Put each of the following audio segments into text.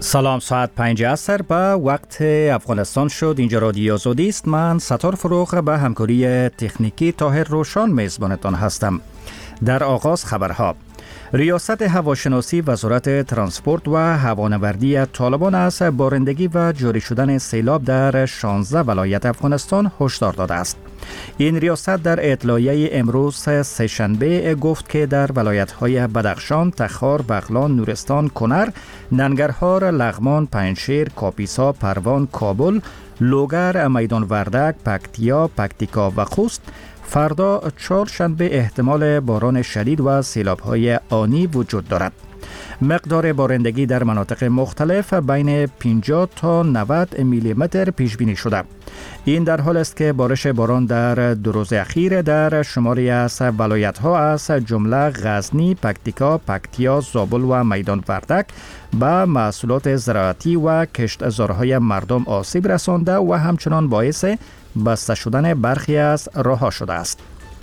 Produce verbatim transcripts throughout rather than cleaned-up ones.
سلام، ساعت پنج عصر به وقت افغانستان شد. اینجا رادیو آزادی است. من ستار فروغ به همکاری تکنیکی طاهر روشان میزبانتان هستم. در آغاز خبرها: ریاست هواشناسی وزارت ترانسپورت و هوانوردی طالبان از بارندگی و جاری شدن سیلاب در شانزده ولایت افغانستان هشدار داده است. این ریاست در اطلاعیه امروز سه‌شنبه گفت که در ولایت‌های بدخشان، تخار، بغلان، نورستان، کنر، ننگرهار، لغمان، پنجشیر، کاپیسا، پروان، کابل، لوگر، میدان وردک، پکتیا، پکتیکا و خوست فردا چهارشنبه احتمال باران شدید و سیلاب‌های آنی وجود دارد. مقدار بارندگی در مناطق مختلف بین پنجاه تا نود میلی متر پیش بینی شده. این در حال است که بارش باران در دو روز اخیر در شماری از ولایت‌ها از جمله غزنی، پکتیکا، پکتیا، زابل و میدان وردک به محصولات زراعتی و کشتزارهای مردم آسیب رسانده و همچنان باعث بسته شدن برخی از راه‌ها شده است.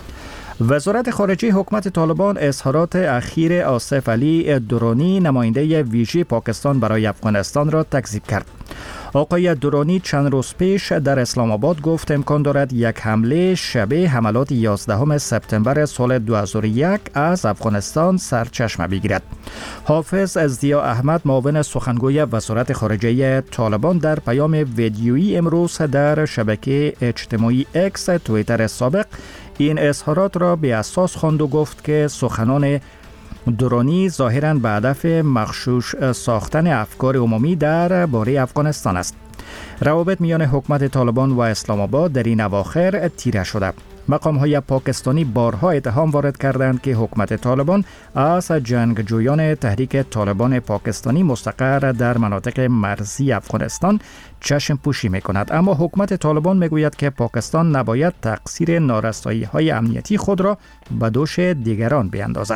وزارت خارجه حکومت طالبان اظهارات اخیر آصف علی درانی، نماینده ویژه پاکستان برای افغانستان را تکذیب کرد. آقای درانی چند روز پیش در اسلام آباد گفت امکان دارد یک حمله شبیه حملات یازدهم سپتامبر سال دو هزار و یک از افغانستان سرچشمه بگیرد. حافظ ضیا احمد، معاون سخنگوی وزارت خارجه طالبان، در پیام ویدیویی امروز در شبکه اجتماعی اکس توییتر سابق این اظهارات را به اساس خواند و گفت که سخنان درانی ظاهراً به هدف مغشوش ساختن افکار عمومی در باره افغانستان است. روابط میان حکومت طالبان و اسلام آباد در این اواخر تیره شده. مقام‌های پاکستانی بارها اتهام وارد کردند که حکومت طالبان از جنگجویان تحریک طالبان پاکستانی مستقر در مناطق مرزی افغانستان چشم پوشی می‌کند، اما حکومت طالبان می‌گوید که پاکستان نباید تقصیر نارسایی‌های امنیتی خود را به دوش دیگران بیندازد.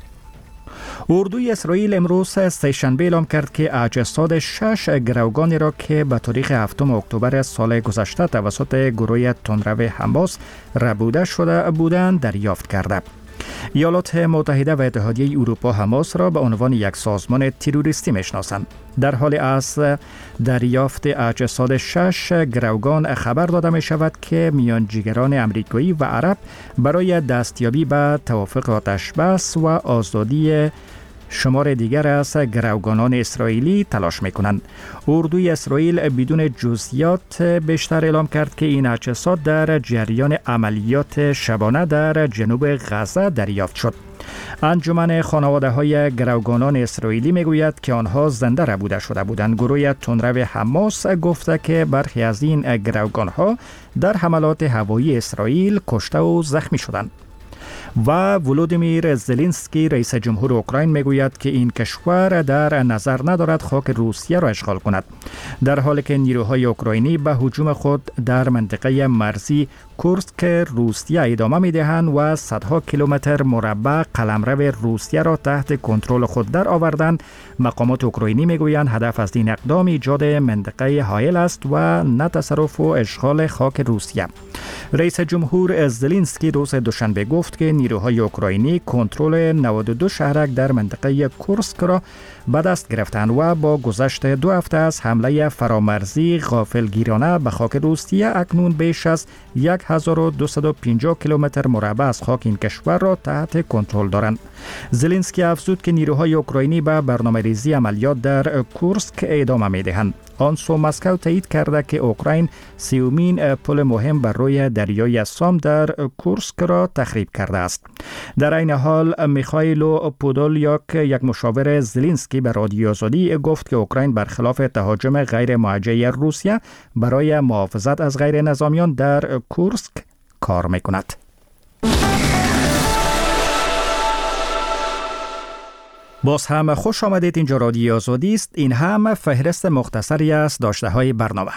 اردوی اسرائیل امروز سه‌شنبه اعلام کرد که اجساد شش گروگانی را که به تاریخ هفتم اکتبر سال گذشته توسط گروه تندرو حماس ربوده شده بودند دریافت کرده. ایالات متحده و اتحادیه اروپا حماس را به عنوان یک سازمان تروریستی میشناسند. در حال از دریافت اجساد شش گروگان خبر داده می شود که میانجیگران امریکایی و عرب برای دستیابی به توافق آتش بس و آزادی شمار دیگر از گروگانان اسرائیلی تلاش می‌کنند. اردوی اسرائیل بدون جزئیات بیشتر اعلام کرد که این اجساد در جریان عملیات شبانه در جنوب غزه دریافت شد. انجمن خانواده‌های گروگانان اسرائیلی میگوید که آنها زنده ربوده شده بودند. گروه تندرو حماس گفته که برخی از این گروگانها در حملات هوایی اسرائیل کشته و زخمی شدند. و ولودیمیر زلنسکی رئیس جمهور اوکراین میگوید که این کشور در نظر ندارد خاک روسیه را اشغال کند، در حالی که نیروهای اوکراینی به هجوم خود در منطقه مرزی کورسک روسیه ادامه میدهند و صدها کیلومتر مربع قلمرو روسیه را تحت کنترل خود در آوردند. مقامات اوکراینی میگویند هدف از این اقدام ایجاد منطقه حائل است و نه تصرف و اشغال خاک روسیه. رئیس جمهور زلنسکی روز دوشنبه گفت که نیروهای اوکراینی کنترل نود و دو شهرک در منطقه کورسک را به دست گرفتند و با گذشت دو هفته از حمله فرامرزی غافلگیرانه به خاک روسیه اکنون بیش از هزار و دویست و پنجاه کیلومتر مربع از خاک این کشور را تحت کنترل دارند. زلنسکی افزود که نیروهای اوکراینی به برنامه‌ریزی عملیات در کورسک ادامه می‌دهند. آن سو مسکو تایید کرده که اوکراین سیومین پل مهم بر روی دریای سام در کورسک را تخریب کرده است. در این حال میخائیلو پودولیاک، یک مشاور زلنسکی، به رادیو آزادی گفت که اوکراین برخلاف تهاجم غیر موجه روسیه برای محافظت از غیر نظامیان در کورسک کار میکند. باز هم خوش آمدید. اینجا رادیو آزادی است. این هم فهرست مختصری از داشته های برنامه.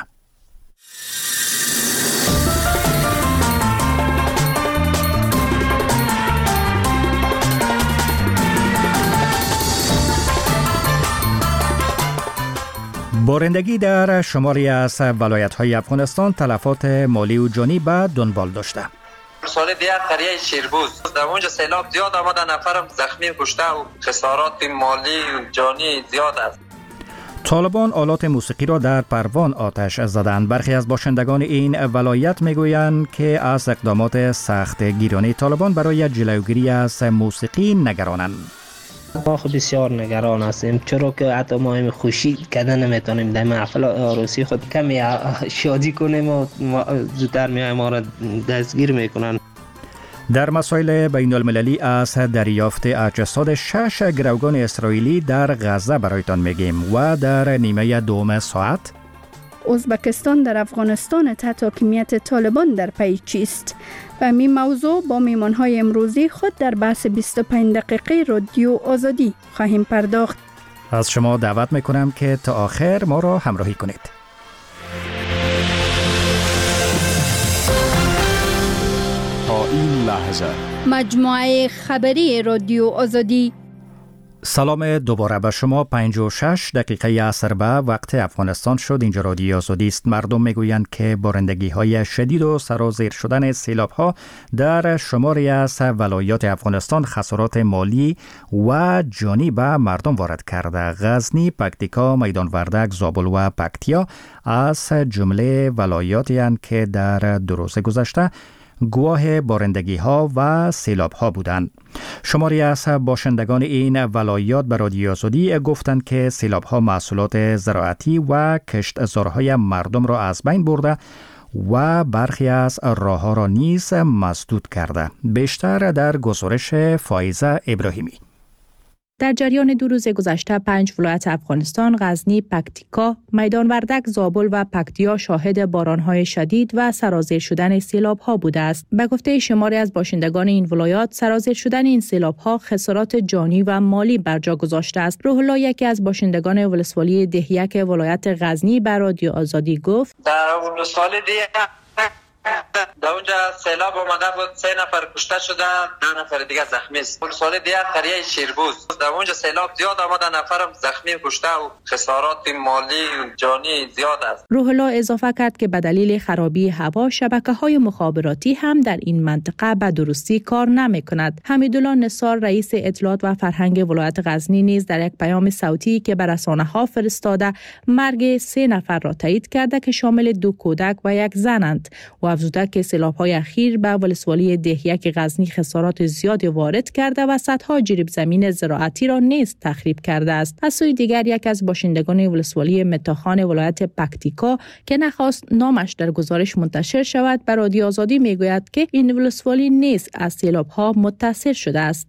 بارندگی در شماری از ولایت‌های افغانستان تلفات مالی و جانی به دنبال داشته. سال دیگر قریه شیربوز در اونجا سیلاب زیاد آمده، نفرم زخمی کشته و خسارات مالی و جانی زیاد است. طالبان آلات موسیقی را در پروان آتش زدند. برخی از باشندگان این ولایت میگویند که از اقدامات سخت گیرانه طالبان برای جلوگیری از موسیقی نگرانند. ما خود بسیار نگران هستیم، چرا که حتی ما هم خوشی کردن نمیتونیم در محفل عروسی خود کمی شادی کنیم و زودتر میای ما را دستگیر میکنن. در مسائل بین المللی از دریافت اجساد شش گروگان اسرائیلی در غزه برایتان میگیم و در نیمه دوم ساعت ازبکستان در افغانستان تحت حاکمیت طالبان در پی چیست؟ و می موضوع با میمانهای امروزی خود در بحث بیست و پنج دقیقه رادیو آزادی خواهیم پرداخت. از شما دعوت میکنم که تا آخر ما را همراهی کنید. تا این لحظه مجموعه خبری رادیو آزادی. سلام دوباره به شما. پنج و شش دقیقه عصر به وقت افغانستان شد. اینجا رادیو آزادی است. مردم میگویند که بارندگی های شدید و سرازیر شدن سیلاب ها در شماری از ولایات افغانستان خسارات مالی و جانی به مردم وارد کرده. غزنی، پکتیکا، میدان وردک، زابل و پکتیا از جمله ولایاتی هستند که در دو روز گذشته گواه بارندگی ها و سیلاب ها بودند. شماری از باشندگان این ولایات به رادیو آزادی گفتند که سیلاب ها محصولات زراعتی و کشتزارهای مردم را از بین برده و برخی از راه ها را نیز مسدود کرده. بیشتر در گزارش فائزه ابراهیمی. در جریان دو روز گذشته پنج ولایت افغانستان، غزنی، پکتیکا، میدان وردک، زابل و پکتیا شاهد بارانهای شدید و سرازیر شدن سیلاب‌ها بوده است. به گفته شماری از باشندگان این ولایات، سرازیر شدن این سیلاب‌ها خسارات جانی و مالی بر جا گذاشته است. روح الله، یکی از باشندگان ولسوالی دهیک ولایت غزنی، به رادیو آزادی گفت: در ولسوالی دهیک در اونجا سیلاب اومده بود، سه نفر کشته شدن، دو نفر دیگه زخمی است. ولسوالی دیگه قریه شیربوز در اونجا سیلاب زیاد آمده، نفرم زخمی کشته و خسارات مالی و جانی زیاد است. روح الله اضافه کرد که به دلیل خرابی هوا شبکه‌های مخابراتی هم در این منطقه به درستی کار نمی‌کند. حمیدالله نثار، رئیس اطلاعات و فرهنگ ولایت غزنی، نیز در یک پیام صوتی که به رسانه‌ها فرستاده مرگ سه نفر را تایید کرده که شامل دو کودک و یک زنند و افزوده که سیلاب‌های اخیر به ولسوالی دهیک غزنی خسارات زیادی وارد کرده و صدها جریب زمین زراعتی را نیز تخریب کرده است. از سوی دیگر یک از باشندگان ولسوالی متاخان ولایت پکتیکا که نخواست نامش در گزارش منتشر شود، به رادیو آزادی میگوید که این ولسوالی نیز از سیلاب‌ها متاثر شده است.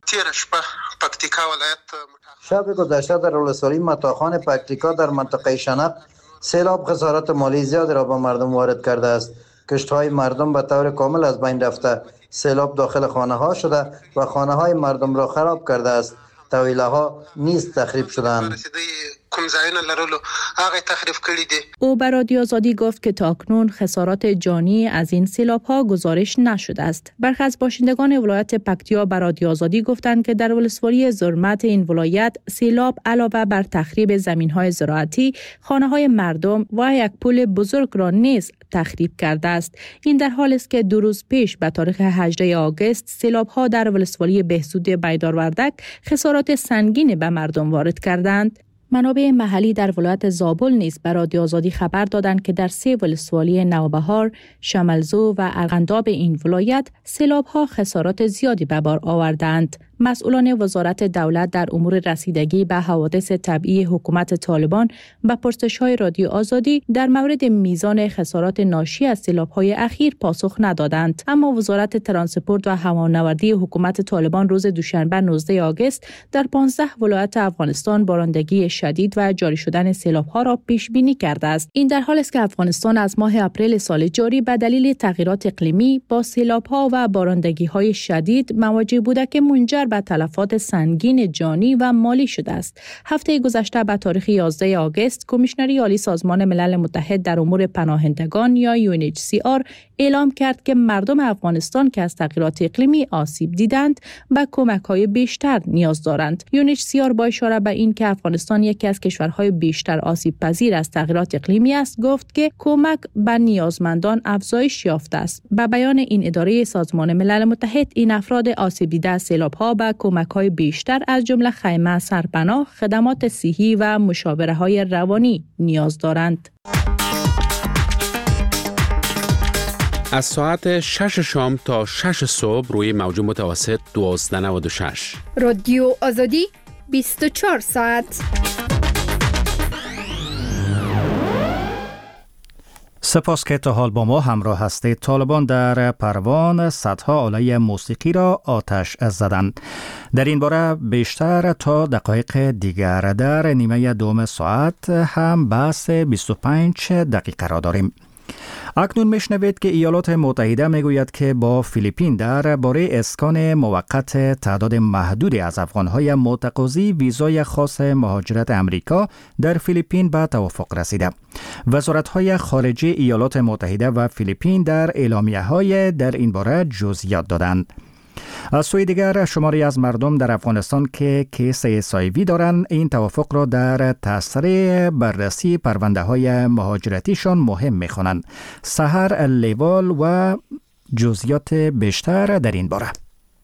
پکتیکا ولایت شب گذشته در ولسوالی متاخان پکتیکا در منطقه شنق سیلاب خسارات مالی زیاد را به مردم وارد کرده است. کشت‌های مردم به طور کامل از بین رفته، سیلاب داخل خانه‌ها شده و خانه‌های مردم را خراب کرده است. طویله‌ها نیز تخریب شدند. کوم ځایونه لرلو هغه تخریب کړي دي. او به رادیو آزادی گفت که تاکنون خسارات جانی از این سیلاب‌ها گزارش نشده است. برخی از باشندگان ولایت پکتیا به رادیو آزادی گفتند که در ولسوالی زرمت این ولایت سیلاب علاوه بر تخریب زمین‌های زراعتی، خانه‌های مردم و یک پل بزرگ را نیز تخریب کرده است. این در حالی است که دو روز پیش به تاریخ هجدهم آگوست سیلاب‌ها در ولسوالی بهزود میدان وردک خسارات سنگین به مردم وارد کردند. منابع محلی در ولایت زابل نیز به رادیو آزادی خبر دادند که در سه ولسوالی نوبهار، شملزو و ارغنداب این ولایت سیلاب‌ها خسارات زیادی به بار آوردند. مسئولان وزارت دولت در امور رسیدگی به حوادث طبیعی حکومت طالبان به پرسش‌های رادیو آزادی در مورد میزان خسارات ناشی از سیلاب‌های اخیر پاسخ ندادند. اما وزارت ترانسپورت و هوانوردی حکومت طالبان روز دوشنبه نوزدهم آگوست در پانزده ولایت افغانستان بارندگی شدید و جاری شدن سیلاب‌ها را پیش بینی کرده است. این در حالی است که افغانستان از ماه اپریل سال جاری به دلیل تغییرات اقلیمی با سیلاب‌ها و بارندگی‌های شدید مواجه بوده که منجر به تلفات سنگین جانی و مالی شده است. هفته گذشته به تاریخ یازدهم آگوست کمیشنری عالی سازمان ملل متحد در امور پناهندگان یا یو ان اچ سی آر اعلام کرد که مردم افغانستان که از تغییرات اقلیمی آسیب دیدند به کمک‌های بیشتر نیاز دارند. یو ان اچ سی آر با اشاره به این که افغانستان یکی از کشورهای بیشتر آسیب پذیر از تغییرات اقلیمی است، گفت که کمک به نیازمندان افزایش یافته است. به بیان این اداره سازمان ملل متحد، این افراد آسیب دیده از سیلاب‌ها به کمک‌های بیشتر از جمله خیمه، سرپناه، خدمات صحی و مشاوره‌های روانی نیاز دارند. از ساعت شش شام تا شش صبح روی موج متوسط دوازده نود و شش. رادیو آزادی بیست و چهار ساعت. سپاس که تا حال با ما همراه هستید. طالبان در پروان صدها آله موسیقی را آتش زدند. در این باره بیشتر تا دقایق دیگر در نیمه دوم ساعت هم بحث بیست و پنج دقیقه را داریم. اکنون میشنوید که ایالات متحده میگوید که با فیلیپین در باره اسکان موقت تعداد محدودی از افغانهای متقاضی ویزای خاص مهاجرت امریکا در فیلیپین به توافق رسیده. وزارت‌های خارجه ایالات متحده و فیلیپین در اعلامیه‌های در این باره جزئیات دادند. از سوی دیگر شماری از مردم در افغانستان که کیس ایچ آی وی دارند این توافق را در تسریع بررسی پرونده های مهاجرتیشان مهم می‌خوانند. سحر لیوال و جزئیات بیشتر در این باره.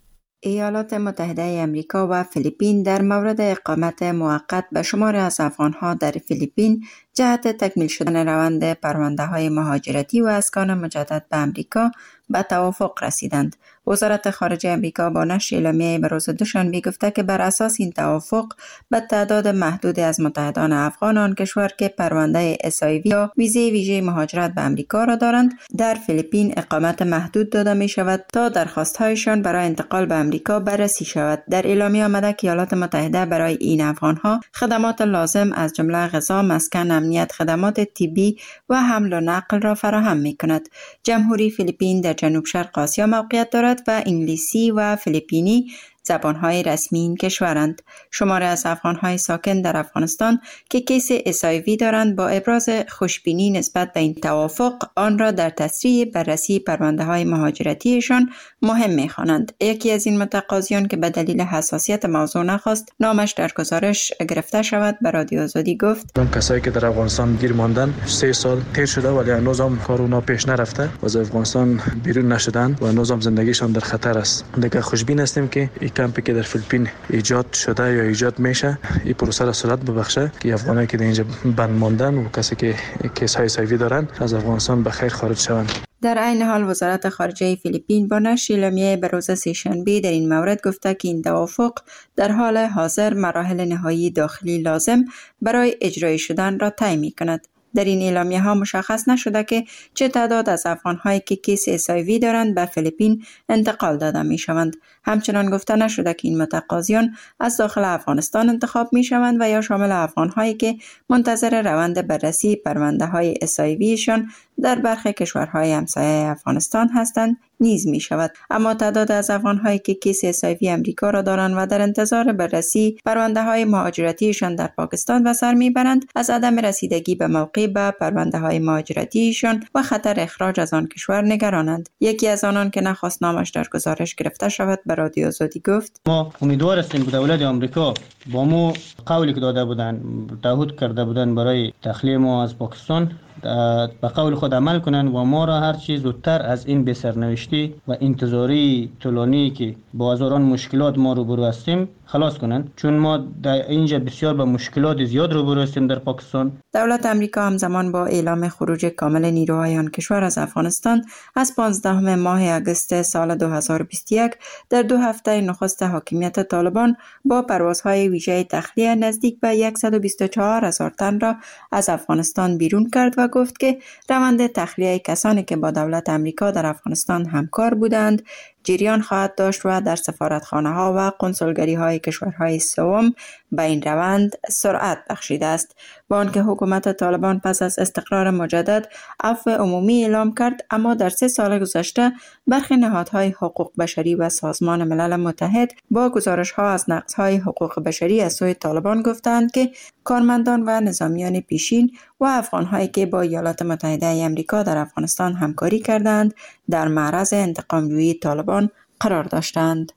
ایالات متحده امریکا و فیلیپین در مورد اقامت موقت به شمار از افغانها در فیلیپین جهت تکمیل شدن روند پرونده های مهاجرتی و اسکان مجدد به امریکا به توافق رسیدند. وزارت خارجه امریکا با نشر اعلامیه به روز دوشنبه گفته که بر اساس این توافق به تعداد محدودی از متحدان افغان آن کشور که پرونده ایچ آی وی یا ویزه ویژه مهاجرت به امریکا را دارند در فیلیپین اقامت محدود داده می شود تا درخواست‌هایشان برای انتقال به امریکا بررسی شود. در اعلامیه آمده که ایالات متحده برای این افغانها خدمات لازم از جمله غذا، مسکن، امنیت، خدمات طبی و حمل و نقل را فراهم می کند. جمهوری فیلیپین در جنوب شرق آسیا موقعیت دارد و انگلیسی و فیلیپینی زبانهای رسمی این کشورند. شماره از افغانهای ساکن در افغانستان که کیس ایچ آی وی دارند با ابراز خوشبینی نسبت به این توافق آن را در تسریع بررسی پرونده های مهاجرتیشان مهم می‌خوانند. یکی از این متقاضیان که به دلیل حساسیت موضوع نخواست نامش در گزارش گرفته شود به رادیو آزادی گفت: اون کسایی که در افغانستان گیر ماندن سه سال تیر شده ولی هنوز هم کار اونا پیش نرفته و از افغانستان بیرون نشدن و هنوز هم زندگیشان در خطر است. دیگه خوشبین هستیم که کمپی که در فیلیپین ایجاد شده یا ایجاد میشه این پروسه را سرعت ببخشه که افغانایی که در اینجا بند ماندن و کسی که کیس های ایچ آی وی دارن از افغانستان به خیر خارج شوند. در عین حال وزارت خارجه فیلیپین با نشر اعلامیه به روز سه‌شنبه در این مورد گفته که این توافق در حال حاضر مراحل نهایی داخلی لازم برای اجرای شدن را طی می‌کند. در این اعلامیه ها مشخص نشده که چه تعداد از افغان‌هایی که کیس ایچ آی وی دارند به فیلیپین انتقال داده می شوند. همچنان گفته نشده که این متقاضیان از داخل افغانستان انتخاب می شوند و یا شامل افغان‌هایی که منتظر روند بررسی پرونده های ایچ آی وی شان در برخی کشورهای همسایه افغانستان هستند نیز می شود. اما تعداد از افغان‌هایی که کیس ایچ آی وی امریکا را دارند و در انتظار بررسی پرونده های مهاجرتیشان در پاکستان به سر میبرند از عدم رسیدگی به موقع به پرونده های مهاجرتیشان و خطر اخراج از آن کشور نگرانند. یکی از آنان که نخواست نامش در گزارش گرفته شود به رادیو آزادی گفت: ما امیدوار هستیم که دولت آمریکا با ما قولی که داده بودند تعهد کرده بودند برای تخلیه ما از پاکستان به قول خود عمل کنند و ما را هر چیز زودتر از این بسرنوشتی و انتظاری طولانی که با هزاران مشکلات ما روبرو هستیم خلاص کنند، چون ما در اینجا بسیار با مشکلات زیاد روبرو هستیم در پاکستان. دولت امریکا همزمان با اعلام خروج کامل نیروهای آن کشور از افغانستان از پانزدهم ماه اگست سال دو هزار و بیست و یک در دو هفته نخست حاکمیت طالبان با پروازهای ویژه تخلیه نزدیک به صد و بیست و چهار هزار تن را از افغانستان بیرون کرد و گفت که روند تخلیه کسانی که با دولت امریکا در افغانستان همکار بودند جریان خواهد داشت و در سفارتخانه ها و قنسولگری های کشورهای سوم به این روند سرعت بخشیده است. با آنکه حکومت طالبان پس از استقرار مجدد عفو عمومی اعلام کرد، اما در سه سال گذشته برخی نهادهای حقوق بشری و سازمان ملل متحد با گزارش ها از نقض های حقوق بشری از سوی طالبان گفتند که کارمندان و نظامیان پیشین و افغان‌هایی که با ایالات متحده امریکا در افغانستان همکاری کردند در معرض انتقام‌جویی طالبان قرار داشتند.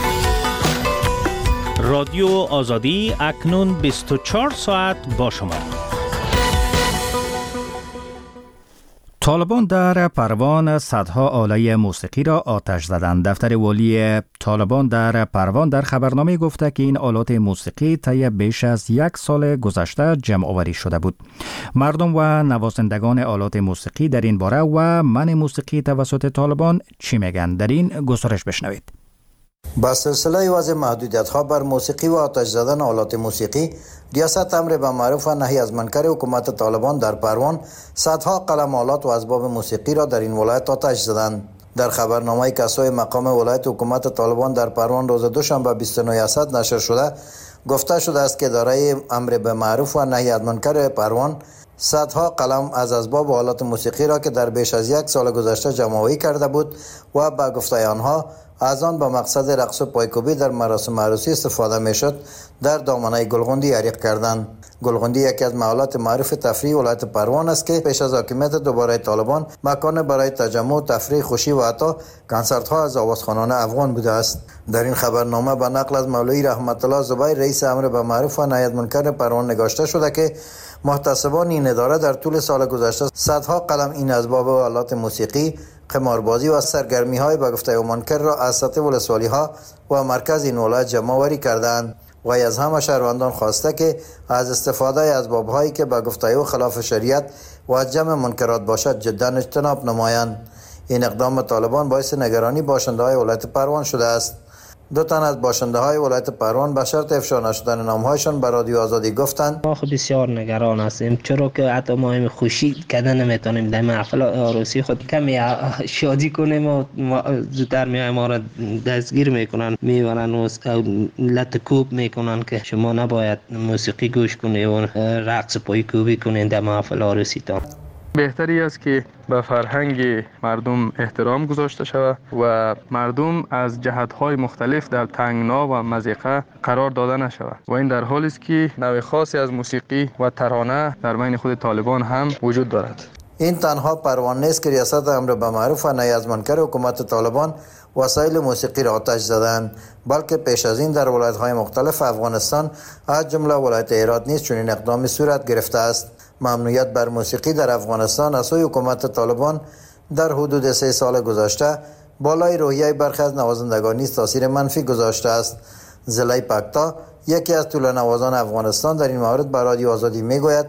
رادیو آزادی اکنون بیست و چهار ساعت با شما. طالبان در پروان صدها آله موسیقی را آتش زدند. دفتر والی طالبان در پروان در خبرنامه گفته که این آلات موسیقی طی بیش از یک سال گذشته جمع آوری شده بود. مردم و نوازندگان آلات موسیقی در این باره و منع موسیقی توسط طالبان چی میگن؟ در این گزارش بشنوید. با سلسله وضع محدودیت‌ها بر موسیقی و آتش زدن آلات موسیقی، ریاست امر به معروف و نهی از منکر حکومت طالبان در پروان صدها قلم آلات و اسباب موسیقی را در این ولایت آتش زدند. در خبرنامه کسای مقام ولایت حکومت طالبان در پروان روز دوشنبه بیست و نه اسد نشر شده گفته شده است که اداره امر به معروف و نهی از منکر پروان صدها قلم از اسباب و آلات موسیقی را که در بیش از یک سال گذشته جمع‌آوری کرده بود و به گفته آنها از آن به مقصد رقص و پایکوبی در مراسم عروسی استفاده میشد در دامنه گلغندی حریق کردند. گلغندی یکی از محلات معروف تفریح ولایت پروان است که پیش از حاکمیت دوباره طالبان مکان برای تجمع، تفریح، خوشی و حتی کنسرت ها از آوازخوانان افغان بوده است. در این خبرنامه به نقل از مولوی رحمت الله زبیر رئیس امر به معروف و نهی از منکر پروان نگاشته شده که محتسبان این اداره در طول سال گذشته صدها قلم این اسباب و آلات موسیقی، قماربازی و سرگرمی های به گفته منکر را از سطح ولسوالی ها و مرکز این ولایت جمع آوری کردند و از همه شهروندان خواسته که از استفاده از اسباب هایی که به گفته او خلاف شریعت و جمع منکرات باشد جدا اجتناب نمایند. این اقدام طالبان باعث نگرانی باشنده های ولایت پروان شده است. دو تن از باشنده های ولایت پروان به شرط افشا نشدن نامهایشان به رادیو آزادی گفتند ما خود بسیار نگران هستیم، چرا که حتی ما هم خوشی کردن نمیتونیم در محفل عروسی خود کمی شادی کنیم و زودتر میایم ما را دستگیر میکنن، میبرن و لط کوب میکنن که شما نباید موسیقی گوش کنید و رقص پای کوبی کنید در محفل عروسی تا. بهتری است که به فرهنگ مردم احترام گذاشته شود و مردم از جهت‌های مختلف در تنگنا و مضیقه قرار داده نشود و این در حالی است که نوع خاصی از موسیقی و ترانه در بین خود طالبان هم وجود دارد. این تنها پروان نیست که ریاست امر به معروف و نهی از منکر حکومت طالبان وسایل موسیقی را آتش زدند، بلکه پیش از این در ولایت‌های مختلف افغانستان از جمله ولایت هرات نیز چنین اقدامی صورت گرفته است. ممنوعیت بر موسیقی در افغانستان از سوی حکومت طالبان در حدود سه سال گذشته بالای روحیه برخی از نوازندگان نیز تاثیر منفی گذاشته است. زلای پکتا یکی از طول نوازان افغانستان در این مورد به رادیو آزادی میگوید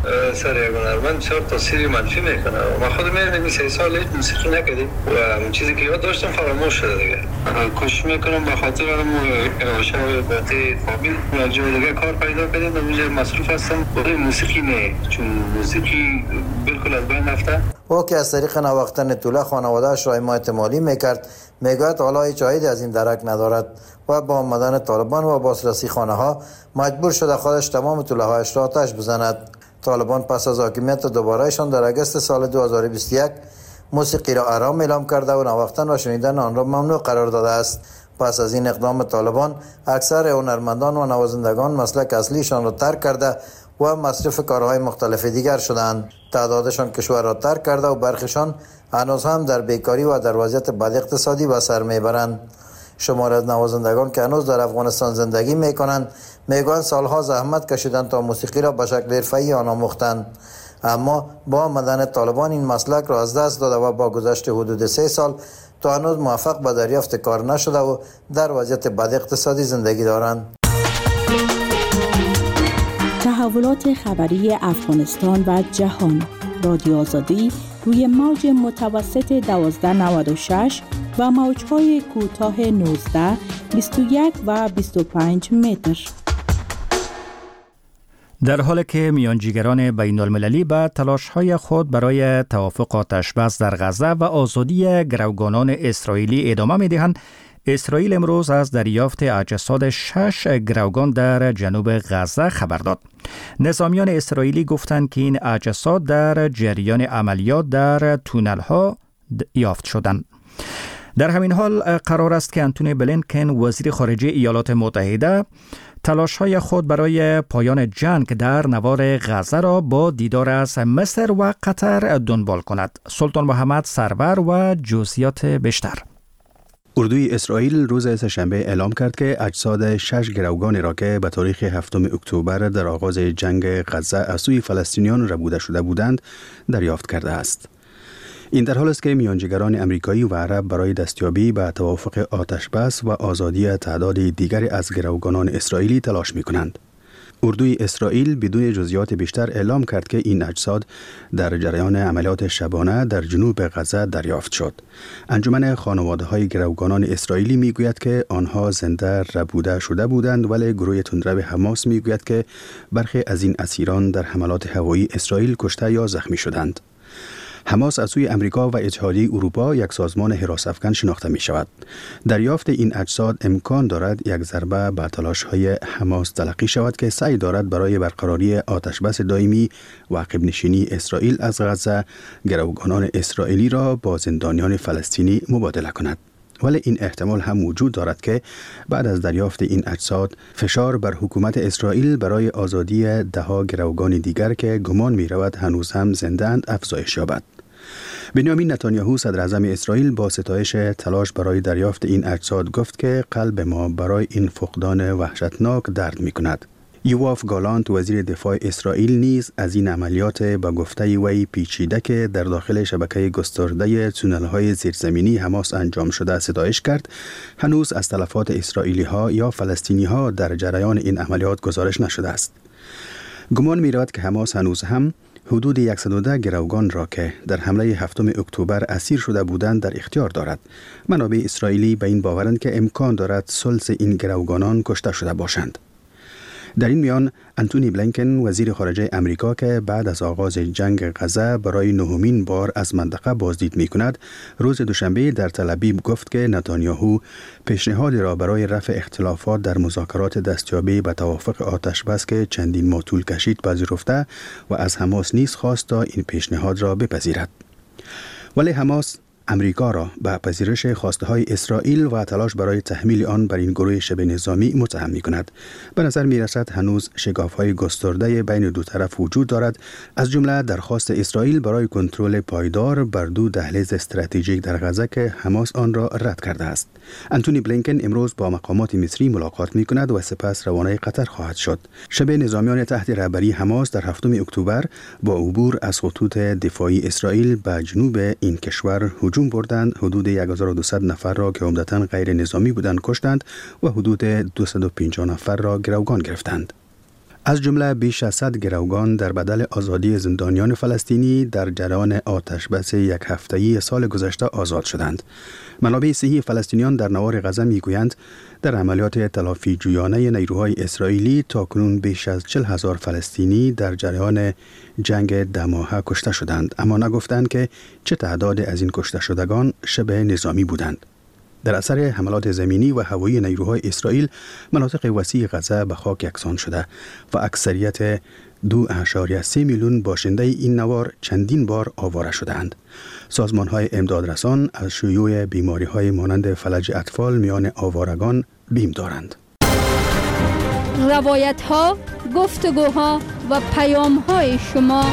سر یک هنرمند بسیار تاثیر منفی میکنه. ما خود میبینیم سه سال هیچ موسیقی نکردیم و اون چیزی که یاد داشتم فراموش شده دیگه. کوشش میکنم به خاطر اون روشه باتی فامیل و جای دیگه کار پیدا کنیم و اونجا مصروف هستم. برای موسیقی نه، چون موسیقی بالکل از بین رفته. او که از طریق نواختن طوله خانواده‌اش را حمایت مالی میکرد میگوید حالا هیچ عایدی از این درک ندارد و با آمدن طالبان و بازرسی خانه ها مجبور شده خودش تمام طوله هایش را آتش بزند. طالبان پس از حاکمیت دوبارهشان در اگست سال دو هزار و بیست و یک موسیقی را حرام اعلام کرده و نواختن و شنیدن آن را ممنوع قرار داده است. پس از این اقدام طالبان اکثر هنرمندان و نوازندگان مسلک اصلیشان را ترک کرده و مصرف کارهای مختلف دیگر شدند. تعدادشان کشور را ترک کرده و برخیشان هنوز هم در بیکاری و در وضعیت بد اقتصادی به سر میبرند. شمار از نوازندگان که هنوز در افغانستان زندگی میکنند میگویند سالها زحمت کشیدند تا موسیقی را به شکل حرفه‌ای آموختند، اما با آمدن طالبان این مسلک را از دست داده و با گذشت حدود سه سال تا هنوز موفق به دریافت کار نشده و در وضعیت بد اقتصادی زندگی دارند. تحولات خبری افغانستان و جهان، رادیو آزادی روی موج متوسط دوازده نود و شش و موج‌های کوتاه نوزده، بیست و یک و بیست و پنج متر. در حالی که میانجیگران بین المللی به تلاش‌های خود برای توافق آتش‌بس در غزه و آزادی گروگانان اسرائیلی ادامه می‌دهند، اسرائیل امروز از دریافت اجساد شش گروگان در جنوب غزه خبر داد. نظامیان اسرائیلی گفتند که این اجساد در جریان عملیات در تونل‌ها یافت شدند. در همین حال قرار است که انتونی بلینکن وزیر خارجه ایالات متحده تلاش‌های خود برای پایان جنگ در نوار غزه را با دیدار از مصر و قطر دنبال کند. سلطان محمد سرور و جزئیات بیشتر. اردوی اسرائیل روز سه‌شنبه اعلام کرد که اجساد شش گروگانی را که به تاریخ هفتم اکتبر در آغاز جنگ غزه از سوی فلسطینیان ربوده شده بودند دریافت کرده است. این در حال است که میانجیگران امریکایی و عرب برای دستیابی به توافق آتشبس و آزادی تعداد دیگری از گروگانان اسرائیلی تلاش می کنند. اردوی اسرائیل بدون جزئیات بیشتر اعلام کرد که این اجساد در جریان عملیات شبانه در جنوب غزه دریافت شد. انجمن خانواده‌های گروگانان اسرائیلی میگوید که آنها زنده ربوده شده بودند، ولی گروه تندرو حماس میگوید که برخی از این اسیران در حملات هوایی اسرائیل کشته یا زخمی شدند. حماس از سوی امریکا و اتحادیه اروپا یک سازمان حراس افکن شناخته می شود. دریافت این اجساد امکان دارد یک ضربه به تلاش‌های حماس تلقی شود که سعی دارد برای برقراری آتشبس دائمی و عقب نشینی اسرائیل از غزه گروگانان اسرائیلی را با زندانیان فلسطینی مبادله کند. ولی این احتمال هم وجود دارد که بعد از دریافت این اجساد فشار بر حکومت اسرائیل برای آزادی ده‌ها گروگان دیگر که گمان می رود هنوز هم زنده اند افزایش یابد. بنیامین نتانیاهو صدر اعظم اسرائیل با ستایش تلاش برای دریافت این اجساد گفت که قلب ما برای این فقدان وحشتناک درد می کند. یواف گالانت وزیر دفاع اسرائیل نیز از این عملیات با گفته وی پیچیده که در داخل شبکه گسترده تونل‌های زیرزمینی حماس انجام شده ستایش کرد. هنوز از تلفات اسرائیلی‌ها یا فلسطینی‌ها در جریان این عملیات گزارش نشده است. گمان می‌رود که حماس هنوز هم حدود صد و ده گروگان را که در حمله هفتم اکتبر اسیر شده بودند در اختیار دارد. منابع اسرائیلی به این باورند که امکان دارد ثلث این گروگانان کشته شده باشند. در این میان انتونی بلینکن وزیر خارجه امریکا که بعد از آغاز جنگ غزه برای نهمین بار از منطقه بازدید می کند، روز دوشنبه در تل ابیب گفت که نتانیاهو پیشنهادی را برای رفع اختلافات در مذاکرات دستیابی به توافق آتشبس که چندین ماه طول کشید پذیرفته و از حماس نیز خواست تا این پیشنهاد را بپذیرد. ولی حماس امریکا را به پذیرش خواسته های اسرائیل و تلاش برای تحمیل آن بر این گروه شبه نظامی متهم می کند. به نظر می رسد هنوز شگاف های گسترده بین دو طرف وجود دارد، از جمله درخواست اسرائیل برای کنترل پایدار بر دو دهلیز استراتژیک در غزه که حماس آن را رد کرده است. انتونی بلینکن امروز با مقامات مصری ملاقات می کند و سپس روانه قطر خواهد شد. شبه نظامیان تحت رهبری حماس در هفتم اکتبر با عبور از خطوط دفاعی اسرائیل به جنوب این کشور هجوم بردند. حدود هزار و دویست نفر را که عمدتاً غیر نظامی بودند کشتند و حدود دویست و پنجاه نفر را گروگان گرفتند. از جمله بیش از صد گروگان در بدل آزادی زندانیان فلسطینی در جریان آتشبس یک هفته‌ای سال گذشته آزاد شدند. منابع صحی فلسطینیان در نوار غزه میگویند در عملیات تلافی جویانه نیروهای اسرائیلی تاکنون بیش از چهل هزار فلسطینی در جریان جنگ ده ماهه کشته شدند، اما نگفتند که چه تعداد از این کشته شدگان شبه نظامی بودند. در اثر حملات زمینی و هوایی نیروهای اسرائیل مناطق وسیع غزه به خاک یکسان شده و اکثریت دو اعشاریه سه میلیون باشنده این نوار چندین بار آواره شدند. سازمان‌های امدادرسان از شیوع بیماری‌های مانند فلج اطفال میان آوارگان بیم دارند. روایت‌ها، گفتگوها و پیام‌های شما.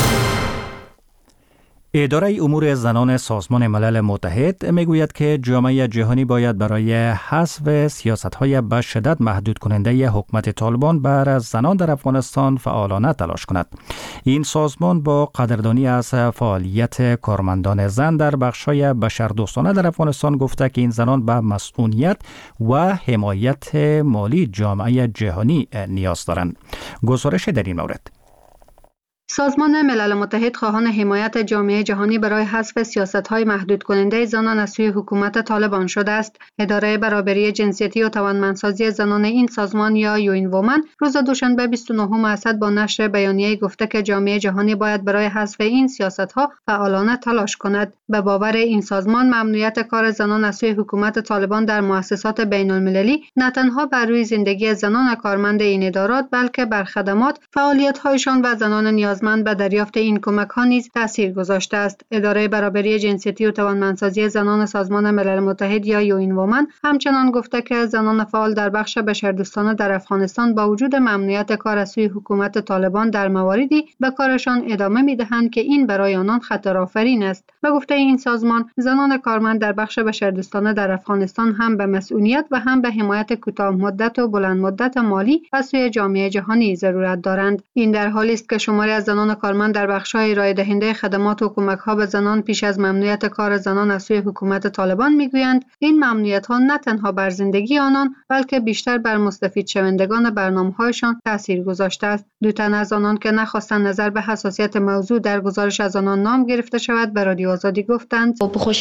اداره امور زنان سازمان ملل متحد میگوید که جامعه جهانی باید برای حذف سیاست‌های به شدت محدود کننده حکومت طالبان بر زنان در افغانستان فعالانه تلاش کند. این سازمان با قدردانی از فعالیت کارمندان زن در بخش‌های بشردوستانه در افغانستان گفته که این زنان به مسئولیت و حمایت مالی جامعه جهانی نیاز دارند. گزارش در این مورد. سازمان ملل متحد خواهان حمایت جامعه جهانی برای حذف سیاست‌های محدود کننده زنان از سوی حکومت طالبان شده است. اداره برابری جنسیتی و توانمندسازی زنان این سازمان یا یوین وومن روز دوشنبه بیست و نهم اسد با نشر بیانیه گفته که جامعه جهانی باید برای حذف این سیاست‌ها فعالانه تلاش کند. به باور این سازمان ممنوعیت کار زنان از سوی حکومت طالبان در مؤسسات بین‌المللی نه تنها بر روی زندگی زنان کارمند این ادارات بلکه بر خدمات، فعالیت‌هایشان و زنان نیاز من به دریافت این کمک‌ها نیز تاثیر گذاشته است. اداره برابری جنسیتی و توانمندسازی زنان سازمان ملل متحد یا یوین وومن همچنان گفته که زنان فعال در بخش بشردوستانه در افغانستان با وجود ممنوعیت کار از سوی حکومت طالبان در مواردی به کارشان ادامه می‌دهند که این برای آنان خطرآفرین است. به گفته این سازمان، زنان کارمند در بخش بشردوستانه در افغانستان هم به مسئولیت و هم به حمایت کوتاه مدت و بلند مدت مالی از سوی جامعه جهانی ضرورت دارند. این در حالی است که شماری از زنان کارمند در بخش‌های ارائه دهنده خدمات و کمک‌ها به زنان پیش از ممنوعیت کار زنان از سوی حکومت طالبان می‌گویند این ممنوعیت‌ها نه تنها بر زندگی آنان بلکه بیشتر بر مستفید شوندگان برنامه‌هایشان تأثیر گذاشته است. دو تن از آنان که نخواستند نظر به حساسیت موضوع در گزارش از آنان نام گرفته شود به رادیو آزادی گفتند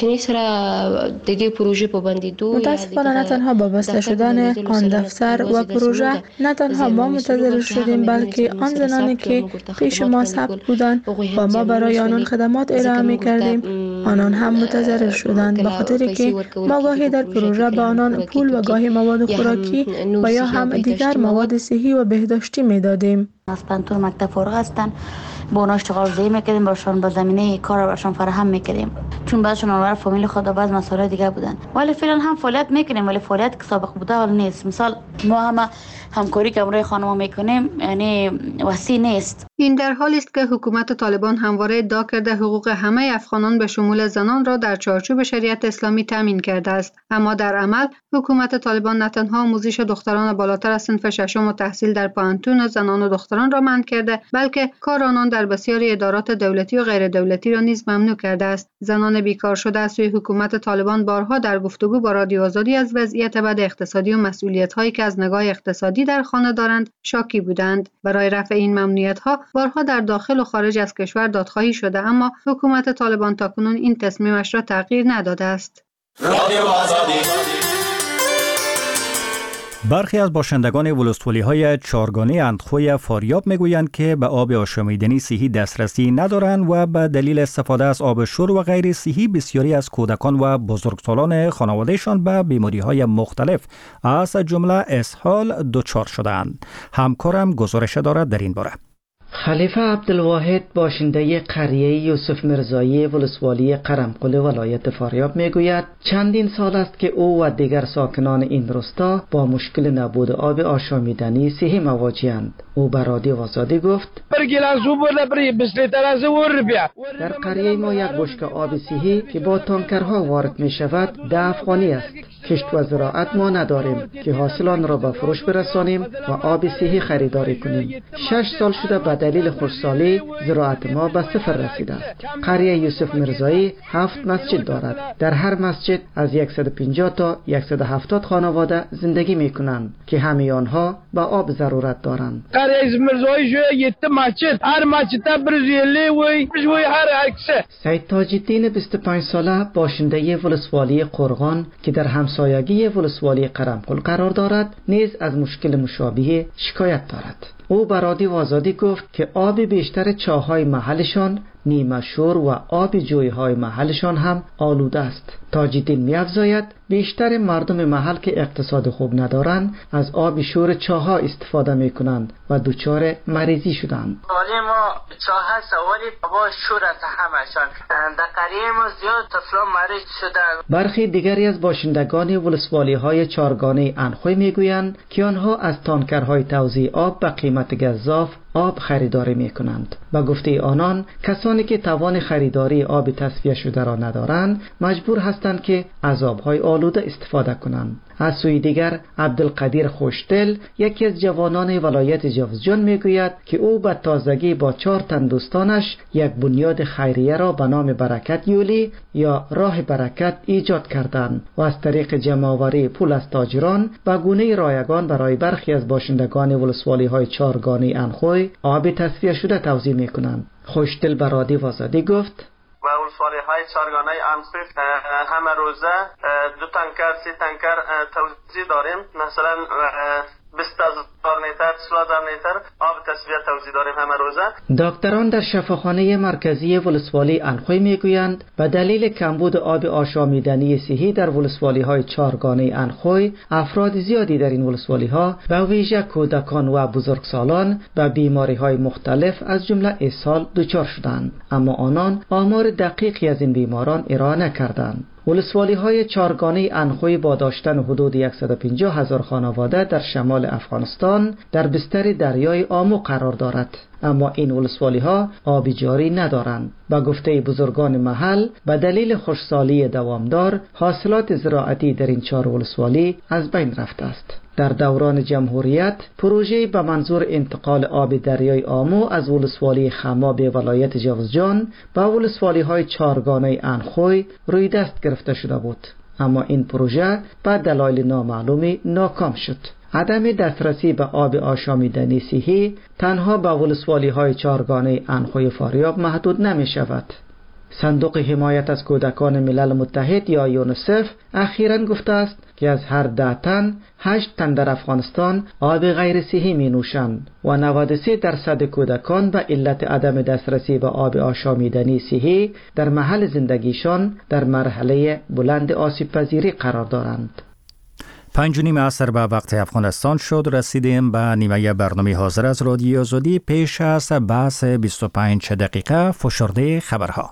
متاسفانه نه تنها با بسته شدن آن دفتر و پروژه نه تنها ما متضرر شدیم بلکه آن زنانی که پیش ما ثبت بودند و ما برای آنان خدمات ارائه می کردیم آنان هم متضرر شدند به خاطر که ما گاهی در پروژه به آنان پول و گاهی مواد خوراکی و یا هم دیگر مواد صحی و بهداشتی می دادیم. از پنتور مکتب فارغ هستند با اونا اشتغال زایی میکردیم براشون با زمینه کار براشون فراهم میکردیم چون بعضشون اونور فامیل خود و بعض مسائل دیگه بودن ولی فعلا هم فعالیت میکنیم ولی فعالیت که سابق بوده ولی نیست. مثال ما همه همکاری که امروز خانم میکنیم یعنی وسیع نیست. این در حالی است که حکومت طالبان همواره ادعا کرده حقوق همه افغانان به شمول زنان را در چارچوب شریعت اسلامی تامین کرده است، اما در عمل حکومت طالبان نه تنها آموزش دختران بالاتر از صنف ششم و تحصیل در پانتون زنان و دختران را منع کرده بلکه کار آنان در بسیاری ادارات دولتی و غیر دولتی را نیز ممنوع کرده است. زنان بیکار شده از سوی حکومت طالبان بارها در گفتگو با رادیو آزادی از وضعیت بد اقتصادی و مسئولیت‌هایی که از نگاه اقتصادی در خانه دارند شاکی بودند. برای رفع این ممنوعیت‌ها بارها در داخل و خارج از کشور دادخواهی شده اما حکومت طالبان تاکنون این تصمیمش را تغییر نداده است. برخی از باشندگان ولسوالی‌های چهارگانه اندخوی فاریاب میگویند که به آب آشامیدنی صحی دسترسی ندارند و به دلیل استفاده از آب شور و غیر صحی بسیاری از کودکان و بزرگسالان خانوادهشان به بیماری‌های مختلف از جمله اسهال دچار شدند. همکارم گزارش دارد در این باره. خلیفه عبدالواحد باشنده قریه یوسف مرزایی ولسوالی قرمقل ولایت فاریاب میگوید چندین سال است که او و دیگر ساکنان این روستا با مشکل نبود آب آشامیدنی صحی مواجه‌اند. او به رادیو آزادی گفت در قریه ما یک بشکه آب صحی که با تانکرها وارد می شود ده افغانی است. کشت و زراعت ما نداریم که حاصلان را به فروش برسانیم و آب صحی خریداری کنیم. شش سال شده به دلیل خشکسالی زراعت ما به صفر رسیده است. قریه یوسف مرزایی هفت مسجد دارد. در هر مسجد از صد و پنجاه تا صد و هفتاد خانواده زندگی می کنند که همه آنها به آب ضرورت دارند. قریه یوسف مرزایی جو یت مسجد هر مسجد برزیلی وی جوی هر عکسه. سید تاج الدین بیست و پنج ساله باشنده ولسوالی قرغان که در همسایگی ولسوالی قرمقل قرار دارد نیز از مشکل مشابه شکایت دارد. او به رادیو آزادی گفت که آب بیشتر چاهای محلشان نیمه شور و آب جویهای محلشان هم آلوده است. تاج الدین می افزاید بیشتر مردم محل که اقتصاد خوب ندارند از آب شور چاها استفاده می کنند و دچار مریضی شدند. حالی ما چاها سوالی با شور از همشان در قریه ما زیاد طفلان مریض شدند. برخی دیگری از باشندگان ولسوالی های چهارگانه انخوی می گویند که آنها از تانکرهای توزیع آب به قیمت گزاف آب خریداری می کنند. با گفته آنان کسانی که توان خریداری آب تصفیه شده را ندارند مجبور هستند که از آبهای آلوده استفاده کنند. از سوی دیگر عبدالقدیر خوشدل یکی از جوانان ولایت جوزجان میگوید که او به تازگی با چهار تن دوستانش یک بنیاد خیریه را به نام برکت یولی یا راه برکت ایجاد کردند و از طریق جمع‌آوری پول از تاجران به گونه رایگان برای برخی از باشندگان ولسوالی های چهارگانه انخوی آب تصفیه شده توزیع میکنند. خوشدل به رادیو آزادی گفت و ولسوالی های چهارگانه انخوی همه روزه دو تانکر سی تانکر توزیع داریم. مثلا بیست هزار لیتر چهل هزار لیتر آب تصفیه توزیع داریم همه روزه. دکتران در شفاخانه مرکزی ولسوالی انخوی میگویند به دلیل کمبود آب آشامیدنی صحی در ولسوالی های چهارگانه انخوی افراد زیادی در این ولسوالی ها به ویژه کودکان و بزرگسالان به بیماری های مختلف از جمله اسهال دچار شدند، اما آنان آمار دقیقی از این بیماران ارائه نکردند. ولسوالی های چهارگانه انخوی با داشتن حدود صد و پنجاه هزار خانواده در شمال افغانستان در بستر دریای آمو قرار دارد، اما این ولسوالی ها آب جاری ندارند. با گفته بزرگان محل به دلیل خشکسالی دوامدار حاصلات زراعتی در این چهار ولسوالی از بین رفته است. در دوران جمهوریت پروژه به منظور انتقال آب دریای آمو از ولسوالی خماب ولایت جوزجان به ولسوالی های چارگانه انخوی روی دست گرفته شده بود، اما این پروژه به دلایل نامعلومی ناکام شد. عدم دسترسی به آب آشامیدنی صحی تنها به ولسوالی های چارگانه انخوی فاریاب محدود نمی شود. صندوق حمایت از کودکان ملل متحد یا یونیسف اخیراً گفته است که از هر ده تن هشت تن در افغانستان آب غیر صحی می نوشند و نود و سه درصد کودکان به علت عدم دسترسی به آب آشامیدنی صحی در محل زندگیشان در مرحله بلند آسیب پذیری قرار دارند. پنج و نیم عصر به وقت افغانستان شد. رسیدیم به نیمه برنامه حاضر از رادیو آزادی. پیش از بحث بیست و پنج دقیقه فشرده خبرها.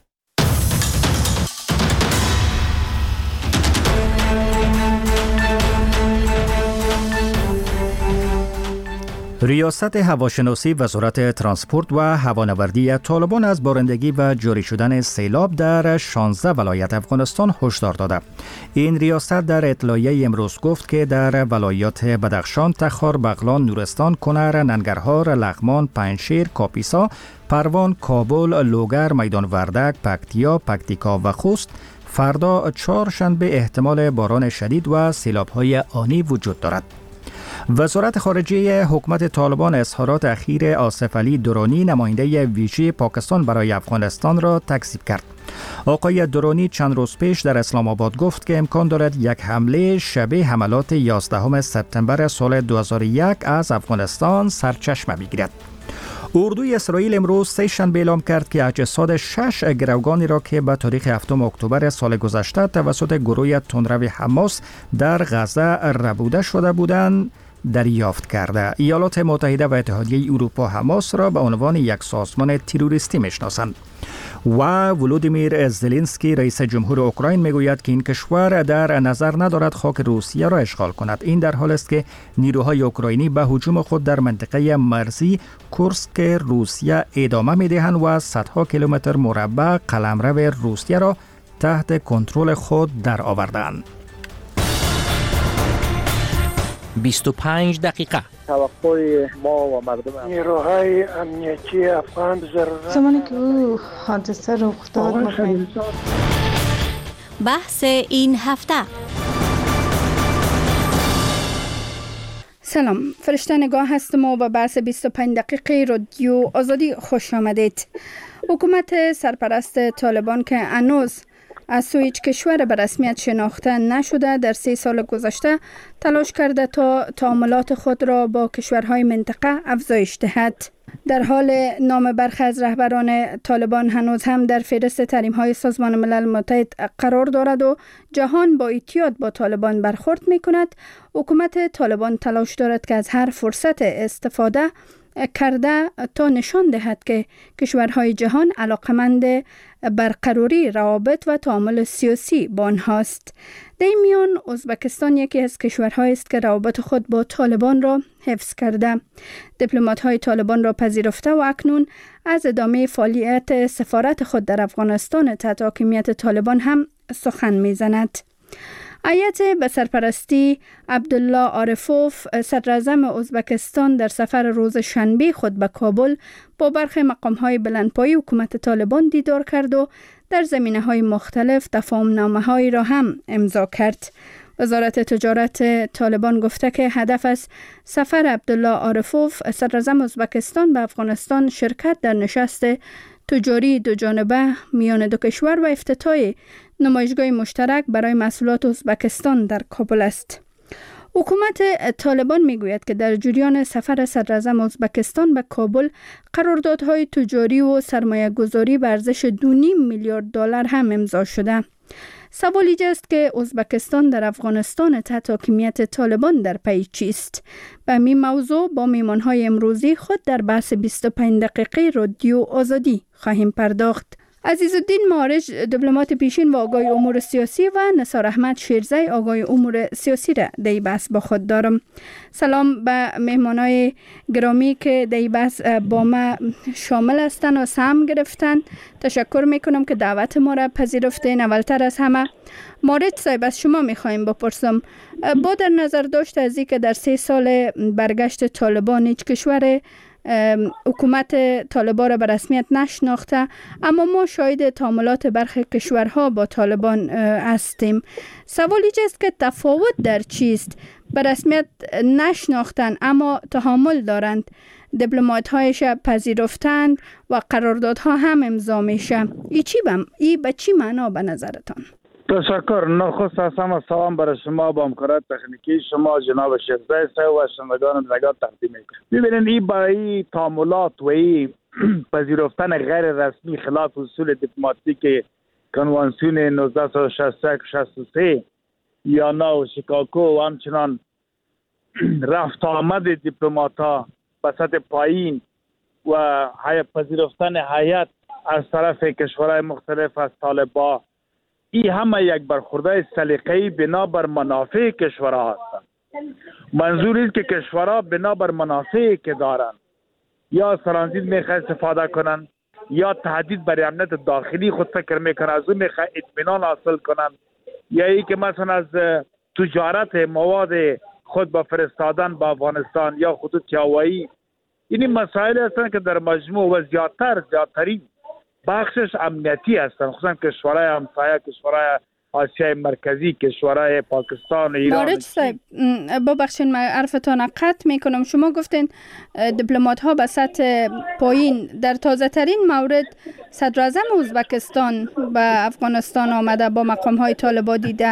ریاست هواشناسی وزارت ترانسپورت و هوانوردی طالبان از بارندگی و جاری شدن سیلاب در شانزده ولایت افغانستان هشدار داده. این ریاست در اطلاعیه امروز گفت که در ولایات بدخشان، تخار، بغلان، نورستان، کنر، ننگرهار، لغمان، پنجشیر، کاپیسا، پروان، کابل، لوگر، میدان وردک، پکتیا، پکتیکا و خوست فردا چهارشنبه احتمال باران شدید و سیلاب‌های آنی وجود دارد. وزارت خارجه حکومت طالبان اظهارات اخیر آصف علی درانی نماینده ویژه پاکستان برای افغانستان را تکذیب کرد. آقای درانی چند روز پیش در اسلام آباد گفت که امکان دارد یک حمله شبیه حملات یازدهم سپتامبر سال دو هزار و یک از افغانستان سرچشمه بگیرد. اردوی اسرائیل امروز سه شنبه اعلام کرد که اجساد شش گروگانی را که به تاریخ هفتم اکتبر سال گذشته توسط گروه تندرو حماس در غزه ربوده شده بودند دریافت کرده. ایالات متحده و اتحادیه اروپا حماس را به عنوان یک سازمان تروریستی میشناسند. و ولودیمیر زلنسکی رئیس جمهور اوکراین میگوید که این کشور در نظر ندارد خاک روسیه را اشغال کند. این در حال است که نیروهای اوکراینی به هجوم خود در منطقه مرزی کورسک روسیه ادامه میدهند و صدها کیلومتر مربع قلمرو روسیه را تحت کنترل خود در آوردند. بیست و پنج دقیقه. توقع ما و مردم نیروهای امنیتی افغان ضرورت زمانی که او حادثه رخ داد بحث این هفته. سلام، فرشته نگاه هستم و به بحث بیست و پنج دقیقه رادیو آزادی خوش آمدید. حکومت سرپرست طالبان که هنوز از سوی هیچ کشور به رسمیت شناخته نشده در سه سال گذشته تلاش کرده تا تعاملات خود را با کشورهای منطقه افزایش دهد. در حال نام برخی از رهبران طالبان هنوز هم در فهرست تحریم‌های سازمان ملل متحد قرار دارد و جهان با احتیاط با طالبان برخورد می‌کند، حکومت طالبان تلاش دارد که از هر فرصت استفاده کرده تا نشان دهد که کشورهای جهان علاقمند برقراری روابط و تعامل سیاسی با آنهاست. در این میان ازبکستان یکی از کشورهایی است که روابط خود با طالبان را حفظ کرده. دیپلمات‌های طالبان را پذیرفته و اکنون از ادامه فعالیت سفارت خود در افغانستان تحت حاکمیت طالبان هم سخن می‌زند. هیئت به سرپرستی عبدالله عارفوف صدراعظم ازبکستان در سفر روز شنبه خود به کابل با برخی مقام‌های بلندپایه حکومت طالبان دیدار کرد و در زمینه‌های مختلف تفاهم‌نامه‌هایی را هم امضا کرد. وزارت تجارت طالبان گفته که هدف از سفر عبدالله عارفوف صدراعظم ازبکستان به افغانستان شرکت در نشست تجاری دو جانبه میان دو کشور و افتتاح نمایشگاه مشترک برای محصولات ازبکستان در کابل است. حکومت طالبان میگوید که در جریان سفر صدراعظم ازبکستان به کابل قراردادهای تجاری و سرمایه گذاری به ارزش دو و نیم میلیارد دلار هم امضا شده. سوال اینجاست که ازبکستان در افغانستان تحت حاکمیت طالبان در پی چیست؟ به این موضوع با میهمان‌های امروزی خود در بحث بیست و پنج دقیقه رادیو آزادی خواهیم پرداخت. عزیزالدین مارج دیپلمات پیشین و آگاه امور سیاسی و نثار احمد شیرزی آگاه امور سیاسی را در بحث با خود دارم. سلام به مهمانای گرامی که در بحث با ما شامل هستند و سهم گرفتن. تشکر میکنم که دعوت ما را پذیرفتین. اولتر از همه مارج صاحب از شما میخوایم بپرسم، با در نظر داشت از اینکه در سه سال برگشت طالبان هیچ کشور حکومت طالبان را به رسمیت نشناخته، اما ما شاهد تعاملات برخی کشورها با طالبان هستیم. سوال اینجاست که تفاوت در چیست؟ به رسمیت نشناختن اما تعامل دارند، دیپلمات هایش پذیرفتند و قراردادها هم امضا میشه. ای چی بم ای به چی معنا به نظرتان؟ تشکر. نخست از همه سلام برای شما با همکاران تکنیکی شما جناب شیرزی صاحب و شنوندگان نگاه تقدیم میکنم. ببینید این برای تعاملات و این پذیرفتن غیر رسمی خلاف اصول دیپلماتیک کنوانسیون نوزده صد و شصت و یک شصت و سه یا نو شیکاگو و همچنان رفت آمد دیپلمات‌ها به سطح پایین و پذیرفتن هیئت از طرف کشورهای مختلف از طالبان، این همه یک برخورده سلیقه‌ای بنابر منافع کشورها هستند. منظور است که کشورها بنابر منافعی که دارند یا سرانزید میخواه استفاده کنند یا تهدید برای امنیت داخلی خود فکر میکنند، از اون میخواه اطمینان حاصل کنند، یا ای که مثلا از تجارت مواد خود با فرستادن با افغانستان یا خطوط هوایی. این مسائل هستند که در مجموع و زیادتر زیادترین بخشش امنیتی هستند، خصوصا کشورهای همسایه، کشورهای آسیای مرکزی، کشورهای پاکستان و ایران. مارج صاحب ببخشید من حرفتان قطع میکنم. شما گفتین دیپلمات ها به سطح پایین. در تازه ترین مورد صدر اعظم ازبکستان به افغانستان آمده با مقام های طالبان دیده.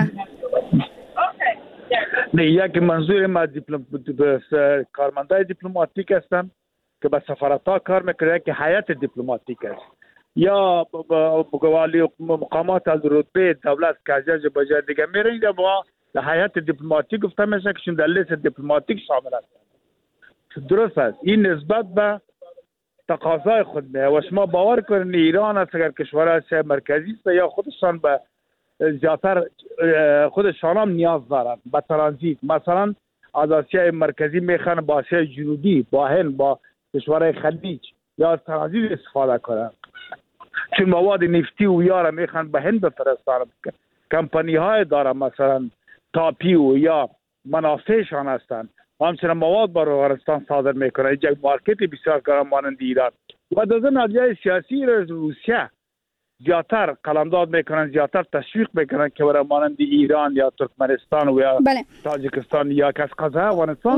نه، یک منظور ما دیپلم کارمندای دیپلماتیک هستند که به سفارت ها کار میکنه که هیئت دیپلماتیک است یا بگوالی مقامات از رتبه دولت که از جای به جای دیگه میرن یا با هیئت دیپلماتیک گفته میشه که چون در لیست دیپلماتیک شامل هستند. درست است. این نسبت به تقاضای خود میه و شما باور کنید ایران است اگر کشورهای آسیای مرکزی است یا خودشان به زیادتر خودشان هم نیاز دارند به ترانزیت، مثلا از آسیای مرکزی میخوان با آسیای جنوبی، با هند، با کشورهای خلیج یا از ترانزیت استفاده کنند، چون مواد نفتی و یارا میخوان به هند بفرستند. کمپانی های دارن مثلا تاپی و یا منافعشان هستند، همچنین مواد با افغانستان صادر میکنه. یک مارکت بسیار کارم مانند ایران و در ضمن ادعای سیاسی روسیه زیادتر قلمداد میکنن، زیادتر تشویق میکنن که برای مانند ایران یا ترکمنستان و یا بله. تاجیکستان یا کشقزه افغانستان و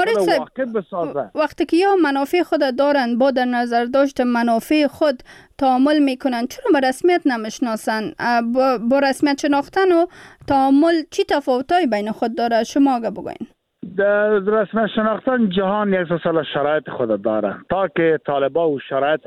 مورد وقتی که یا منافع خود دارن با در نظر داشت منافع خود تعامل میکنن، چرا به رسمیت نمیشناسن؟ با رسمیت شناختن و تعامل چی تفاوتایی بین خود داره؟ شما اگه بگوین. در رسم شناختن جهان یک سال شرایط خود داره تا که طالبان و شرایط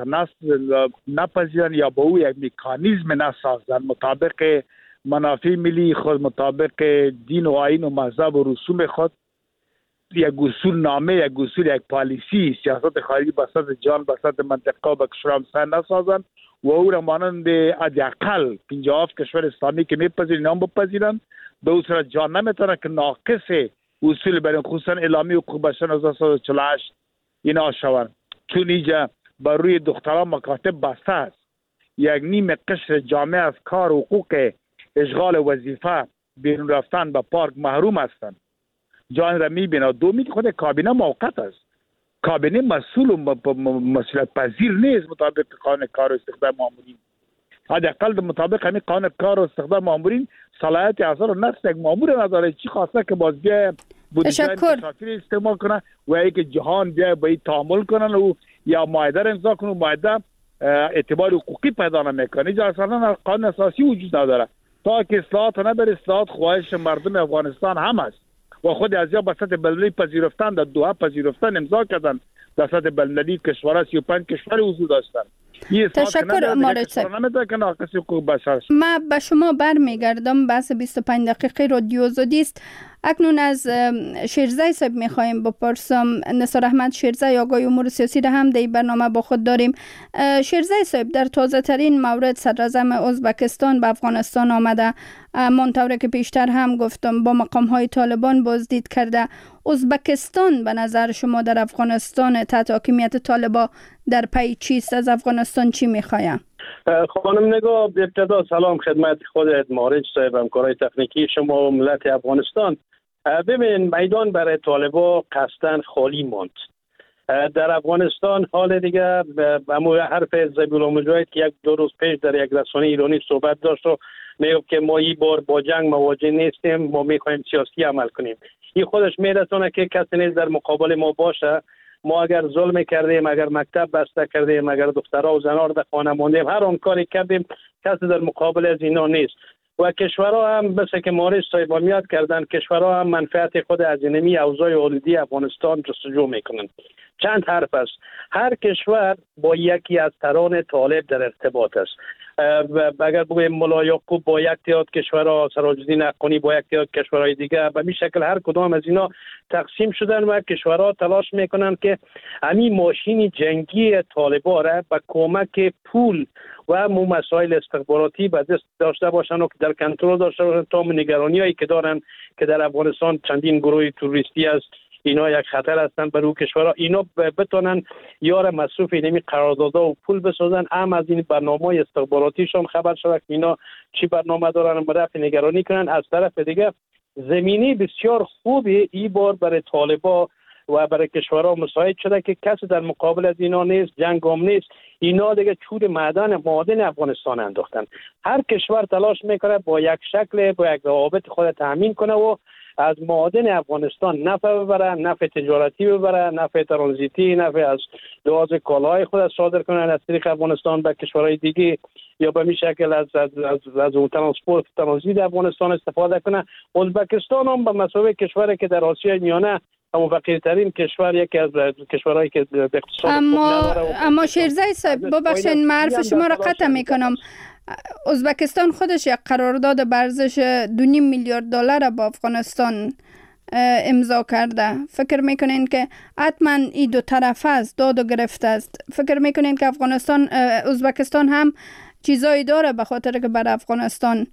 نپذیرن یا با او یک مکانیزم نسازن مطابق منافع ملی خود، مطابق دین و آیین و مذهب و رسوم خود، یک اصول نامه، یک اصول، یک پالیسی سیاست خارجی بساط جان بساط منطقه و کشور همسایه نسازن و او را مانند حداقل پنجاه کشور اسلامی که میپذیرن هم بپذیرن. به او صورت جان نمیتونه که ناقص اصول برای خصوصا اعلامی حقوق بشر هزار و سیصد و چهل و هشت اینا شوند، چون اینجا بر روی دختران مکاتب بسته است. یک نیم قشر جامعه از کار و حقوق اشغال وظیفه بیرون رفتن به پارک محروم هستند. جان را میبینه. دومی خود کابینه موقت است. کابینه مسئول و مسئولیت پذیر نیست مطابق قانون کار و استخدام مامورین. حداقل مطابق همین قانون کار و استخدام مامورین صلاحیت اثر و نفس یک مامور نداره. چی خواسته که باز بیا بودجه مشاکل استعمال کنه و ای که جهان بیا با این تعامل کنن و یا معاهده را امضا کنه و معاهده اعتبار حقوقی پیدا نمیکنه. اینجا اصلا قانون اساسی وجود نداره. تا که اصلاحات نبره، اصلاحات خواهش مردم افغانستان هم است و خود از یا به سطح بین‌المللی پذیرفتن، در دوحه پذیرفتن امضا کردن، در سطح بین‌المللی کشورها سی و پنج کشور حضور داشتن. تشکر مارج صاحب. ما به شما برمیگردم. بحث بیست و پنج دقیقه رادیو آزادی است. اکنون از شیرزای صاحب میخوایم بپرسم. نثار احمد شیرزای آگاهی امور سیاسی را هم در برنامه با خود داریم. شیرزای صاحب، در تازه ترین مورد صدراعظم ازبکستان به افغانستان آمده، منطوره که پیشتر هم گفتم با مقام های طالبان بازدید کرده. ازبکستان به نظر شما در افغانستان تحت حاکمیت طالبان در پی چیست؟ از افغانستان چی میخواید؟ خانم نگاه، ابتدا سلام خدمت خودت، مارج صاحب، همکارای تکنیکی شما و ملت افغانستان. ببین، میدان برای طالبان قصداً خالی ماند. در افغانستان حال دیگه همون حرف ذبیح الله مجاهد که یک دو روز پیش در یک رسانه ایرانی صحبت داشت و میگفت که ما این بار با جنگ مواجه نیستیم، ما میخوایم سیاسی عمل کنیم. این خودش میرسونه که کسی نیست در مقابل ما باشه. ما اگر ظلم کردیم، اگر مکتب بسته کردیم، اگر دخترها و زنها در خانه ماندیم، هر آن کاری کردیم، کسی در مقابل از اینا نیست. و کشورها هم مثل که مارش صاحب میاد کردن، کشورها هم منفعت خود از اینمی اوضاع آلودی افغانستان جستجو میکنن. چند حرف است. هر کشور با یکی از تران طالب در ارتباط است. اگر بگویم ملا یعقوب با یک تعداد کشورها، سراج الدین حقانی با یک تعداد کشورهای دیگه، به این شکل هر کدام از اینا تقسیم شدن و کشورها تلاش میکنن که همین ماشین جنگی طالبان را به کمک پول و مو مسائل استخباراتی به دست داشته باشن و در کنترل داشته باشن تا نگرانی‌هایی که دارن که در افغانستان چندین گروه توریستی است، اینا یک خطر هستند برای کشورها، اینا بتونن یار مصروف اینمی قراردادها و پول بسازن، هم از این برنامه‌های استخباراتیشون خبر شود که اینا چی برنامه دارن، به رفع نگرانی کنن. از طرف دیگه زمینی بسیار خوبی ای بار برای طالبان و برای کشورها مساعد شده که کسی در مقابل از اینا نیست، جنگ هم نیست. اینا دیگه چور معدن معادن افغانستان انداختن. هر کشور تلاش میکنه با یک شکل با یک روابط خود تامین کنه و از معادن افغانستان نفع ببره، نفع تجارتی ببره، نفع ترانزیتی، نفع از لحاظ کالاهای خود صادر کنن از طریق افغانستان به کشورهای دیگه، یا به می شکل از از از, از اون ترانسپورت ترانزیت افغانستان استفاده کنه. ازبکستان هم به مسابقه کشوری که در آسیای میانه اما فقیرترین کشور، یکی از کشورهایی که به اقتصاد اما اما شیرزای صاحب ببخشید معرف شما را قطع میکنم. ازبکستان خودش یک قرارداد به ارزش دو نیم میلیارد دلار با افغانستان امضا کرده. فکر میکنین که حتما این دو طرفه است، داد و گرفته است؟ فکر میکنین که افغانستان ازبکستان هم چیزایی داره به خاطر که بر افغانستان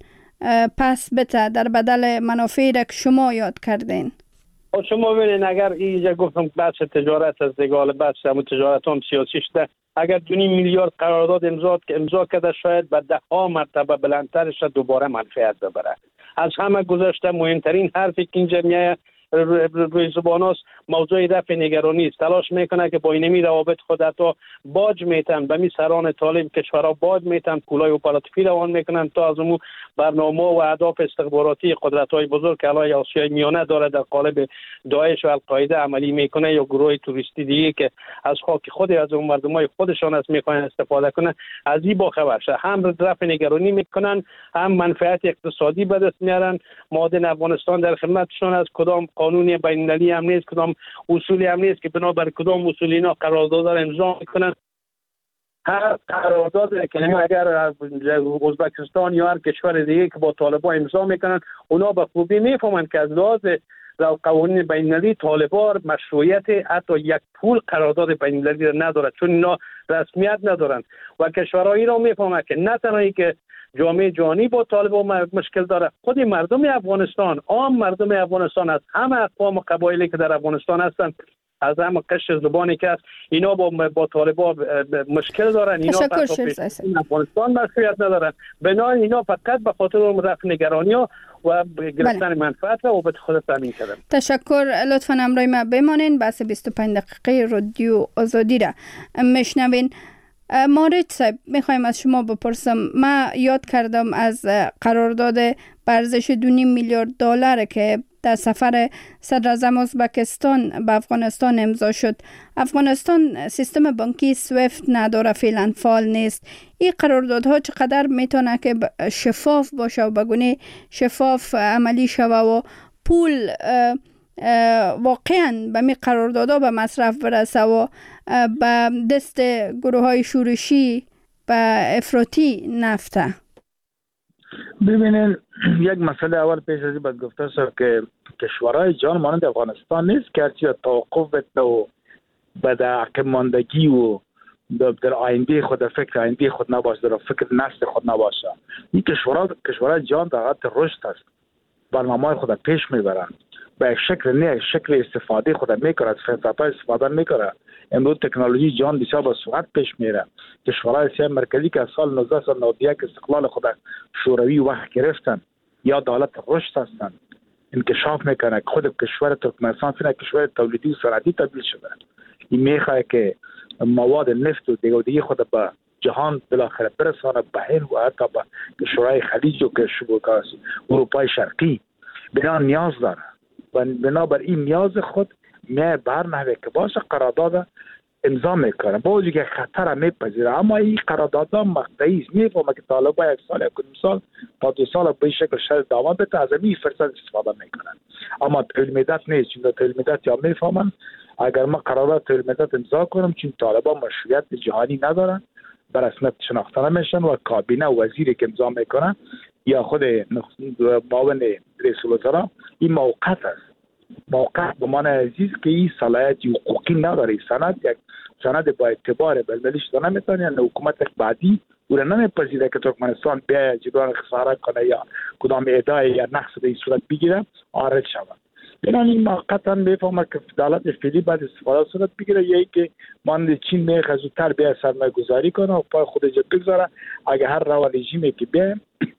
پس بته در بدل منافعی را که شما یاد کردین؟ شما ببینید، اگر اینجا گفتم بحث تجارت از دیگه، بحث همون تجارت هم سیاسی شده، اگر دو نیم میلیارد قرارداد امضا امضا کرده شاید به ده ها مرتبه بلندترش دوباره منفعت ببره. از همه گذشته مهمترین حرفی که اینجا میایه روی زبان است موضوع رفع نگرانی است. تلاش میکنه که با اینمی روابط خود حتی باج میتن به می سران طالب کشورها باج میتن، پولای اپراتیفی روان میکنن تا از اون برنامه و اهداف استخباراتی قدرت‌های بزرگ که الان آسیای میانه داره در قالب داعش و القاعده عملی میکنه یا گروه توریستی دیگه که از خاک خود از اون مردمای خودشان از میخوان استفاده کنن، از این با خبر شه. هم رفع نگرانی میکنن، هم منفعت اقتصادی به دست میارن. معادن افغانستان در خدمتشون از کدام قانونی بین‌المللی هم نیست، کدام اصولی هم نیست که بنابر کدام اصولی اینا قرارداد را امضا میکنن. هر قرارداد که اگر ازبکستان یا هر کشور دیگه که با طالبان امضا میکنن، اونا به خوبی میفهمن که از لحاظ قوانین بین‌المللی طالبان مشروعیت حتی یک پول قرارداد بین‌المللی را ندارد، چون اینا رسمیت ندارن و کشورها اینا میفهمن که نه تنها که جامعه جهانی با طالبان مشکل داره، خود مردم افغانستان، عام مردم افغانستان، از همه اقوام و قبایلی که در افغانستان هستند، از همه قشر زبانی که هست، اینا با با طالبان مشکل دارن. اینا افغانستان مشروعیت ندارن. بنابراین اینا فقط به خاطر رفع نگرانی ها و گرفتن منفعت و به خود تامین کردن. تشکر. لطفاً همراه ما بمانین. بحث بیست و پنج دقیقه رادیو آزادی را میشنوین. مارج صاحب، میخوایم از شما بپرسم، ما یاد کردم از قرارداد به ارزش دو نیم میلیارد دلار که در سفر صدراعظم ازبکستان به افغانستان امضا شد. افغانستان سیستم بانکی سویفت نداره، فعلا فعال نیست. این قراردادها چقدر میتونه که شفاف باشه و بگونه شفاف عملی شوه و پول واقعا به می قراردادها به مصرف برسه و به دست گروه های شورشی و افراطی نفته؟ ببینین یک مسئله اول پیش از این باید گفته شد که کشورهای جهان مانند افغانستان نیست که هرچی توقف بده و به عقب ماندگی و در آینده خود فکر آینده خود نباشه، در فکر نسل خود نباشه. این کشورها کشورهای جهان در حالت رشد است، برنامه خود پیش میبرند، به شکل نه شکل استفاده خود میکنه، از فرصت‌ها استفاده میکنه. امروز تکنولوژی جهان بسیار با سرعت پیش میره. کشورهای آسیای مرکزی که از سال نوزده صد و نود و یک استقلال خود شوروی وقت گرفتن یا در حالت رشد هستند، انکشاف میکنه. خود کشور ترکمنستان فعلا کشور تولیدی و صنعتی تبدیل شده. این میخواد که مواد نفت و دیگه دیگه خود به جهان بالاخره برسانه، به هند و حتی به کشورهای خلیج و کشورهای اروپای شرقی. بنا نیاز داره و بنابر این نیاز خود می برنامه که باشه قرارداد امضا میکنه، با وجود که خطر میپذیره. اما این قراردادها مقطعی است، میفهمه که طالبان یک سال یک سال تا دو سال به شکل شرط دوام بده، از این فرصت استفاده میکنن. اما طول مدت نیست، چون طول مدت یا میفهمن اگر ما قرارداد طول مدت امضا کنم، چون طالبان مشروعیت جهانی ندارن، به رسمیت شناخته نمیشن و کابینه و وزیری که امضا میکنن یا خود معاون رئیس الوزراء این موقت است. موقت به معنی عزیز که این صلاحیت حقوقی نداره. سند یک سند با اعتبار بلملی شده نمیتونه، یعنی حکومت بعدی او را نمیپذیره که ترکمنستان به جبران خسارت کنه یا کدام ادعای یا نقص به این صورت بگیره آرد شود. این موقتا میفهمه که دولت فعلی بعد استفاده صورت بگیره، یا که مانند چین میخواد زودتر به سرمایه گذاری کنه و پای خود جد بگذاره. اگه هر روا رژیمی که بیه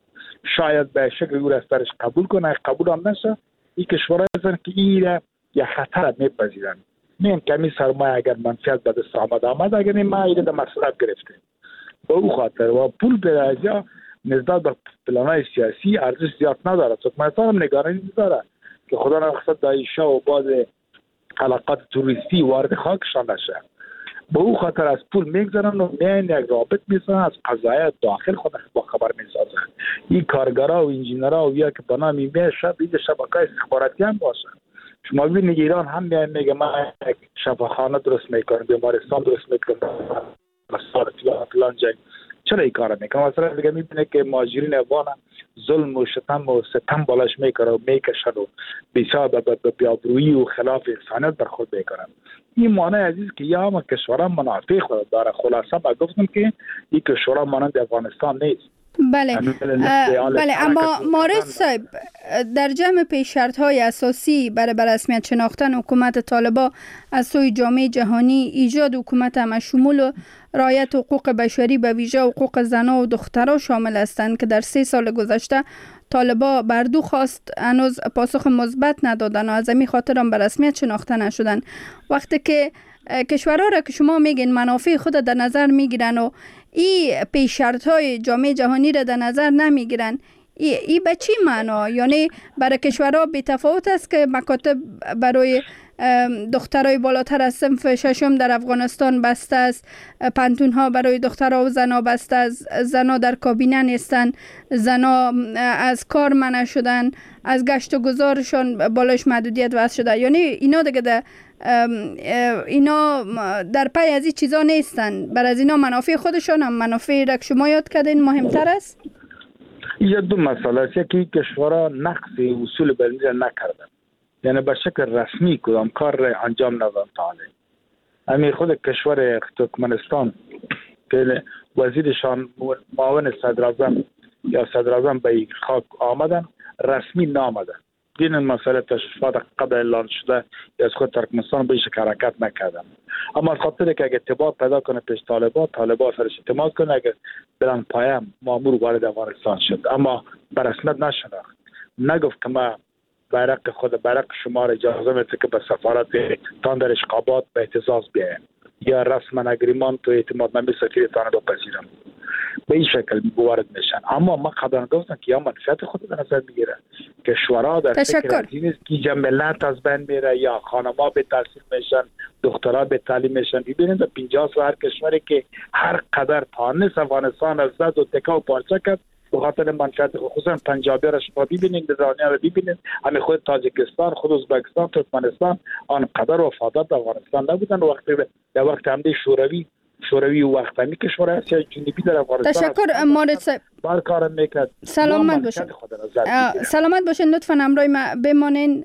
شاید به شکل او را از درش قبول کنه، قبول هم نشه، این کشورها هستن که این را یا خطر میپذیرن. نه کمی سرمایه اگر منفعت به دست آمد آمد، اگر این ما ایره در مصرف گرفته به او خاطر و پول به ازیا نسبت به پلانهای سیاسی ارزش زیاد نداره. ترکمنستان هم نگرانی داره که خدا نخواست داعش‌ها و بعض علاقات توریستی وارد خاکشان نشه. به او خاطر از پول میگذارن و میان یک رابط میسازن، از قضایای داخل خود با خبر میسازن. این کارگرها و انجینرها و یا که بنا میشه این شبکه‌های استخباراتی هم باشن. شما ببینید ایران هم میان میگه ما یک شفاخانه درست میکنیم، بیمارستان درست میکنیم، مسار فلان جای. چرا این کارا میکنه؟ مثلا دیگه میبینه که مهاجرین افغان ظلم و شتم و ستم بالاش میکنه و میکشن و بسیار به بیابرویی و خلاف انسانیت بر خود میکنن. این معنی عزیز که یا ما کشورها منافع خود داره. خلاصه با گفتم که این کشورها مانند افغانستان نیست. بله بله اما مارس صاحب، در جمع پیش شرط های اساسی برای رسمیت شناختن حکومت طالبان از سوی جامعه جهانی ایجاد حکومت همشمول و رعایت حقوق بشری به ویژه حقوق زنان و دختران شامل هستند که در سه سال گذشته طالبان بر دو خواست هنوز پاسخ مثبت ندادن و از همین خاطر هم به رسمیت شناخته نشدن. وقتی که کشورها را که شما میگین منافع خود در نظر میگیرن و این پیش شرط های جامعه جهانی را در نظر نمیگیرن، ای, ای به چی معنا؟ یعنی برای کشورها بی تفاوت است که مکاتب برای دخترای بالاتر از صنف ششم در افغانستان بسته است، پانتون ها برای دخترها و زنا بسته است، زنا در کابینه نیستن، زنا از کار منع شدن، از گشت و گذارشان بالاش محدودیت وضع شده. یعنی اینا دیگه ده اینا در پی از این چیزا نیستن. بر از اینا منافع خودشان هم منافع را که شما یاد کردین مهمتر است. این دو مسئله است که کشورها نقض اصول بلندی نکردن، یعنی به شکل رسمی کدام کار را انجام ندادن. تعالی همین خود کشور ترکمنستان که وزیرشان معاون صدراعظم یا صدراعظم به خاک آمدن رسمی نامدن. این مسئله تشریفات قبل اعلان شده از خود ترکمنستان به شکل حرکت نکردن. اما از خاطر که اگه اعتبار پیدا کنه پیش طالبان، طالبان سرش اعتماد کنه، اگه برن پایم مامور وارد افغانستان شد، اما به رسمیت نشناخت، نگفت که ما بیرق خود بیرق شما را اجازه میده که به سفارت تان در اشقابات به اعتزاز بیاین یا رسما اگریمان تو اعتماد نمی سفیرتان رو بپذیرم. به این شکل وارد میشن. اما ما قبلا گفتم که یا منفعت خود به نظر میگیره که شورا در فکر از این است که جملت از بین میره یا خانما به تحصیل میشن، دخترها به تعلیم میشن. ببینید در پنجاه سال هر کشوری که هر قدر تانست افغانستان از زد و تکا و پارچه کرد به خاطر منفعت خصوصا پنجابی را شما ببینید، دزانیا را ببینید، همه خود تاجیکستان، خود ازبکستان، ترکمنستان آن قدر وفادار به افغانستان نبودن. وقتی در وقت حمله شوروی شوروی و وقت همی کشور آسیا جنوبی در افغانستان. تشکر مورد صاحب. بار کارم میکرد. سلامت باشین. سلامت باشین. لطفاً همراه ما بمانین.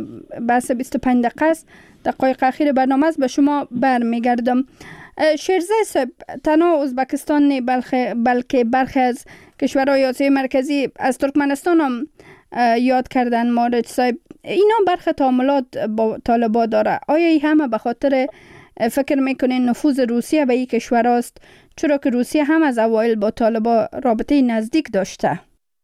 بحث بیست و پنج دقیقه است. دقایق اخیر برنامه است. به شما برمیگردم. شیرزه صاحب، تنها ازبکستان نه بلکه برخی از کشورهای آسیای مرکزی از ترکمنستان هم یاد کردن مورد صاحب. اینا برخی تعاملات با طالبان داره. آیا این همه به خاطر فکر میکنین نفوذ روسیه به این کشور است، چرا که روسیه هم از اوایل با طالبان رابطه نزدیک داشته؟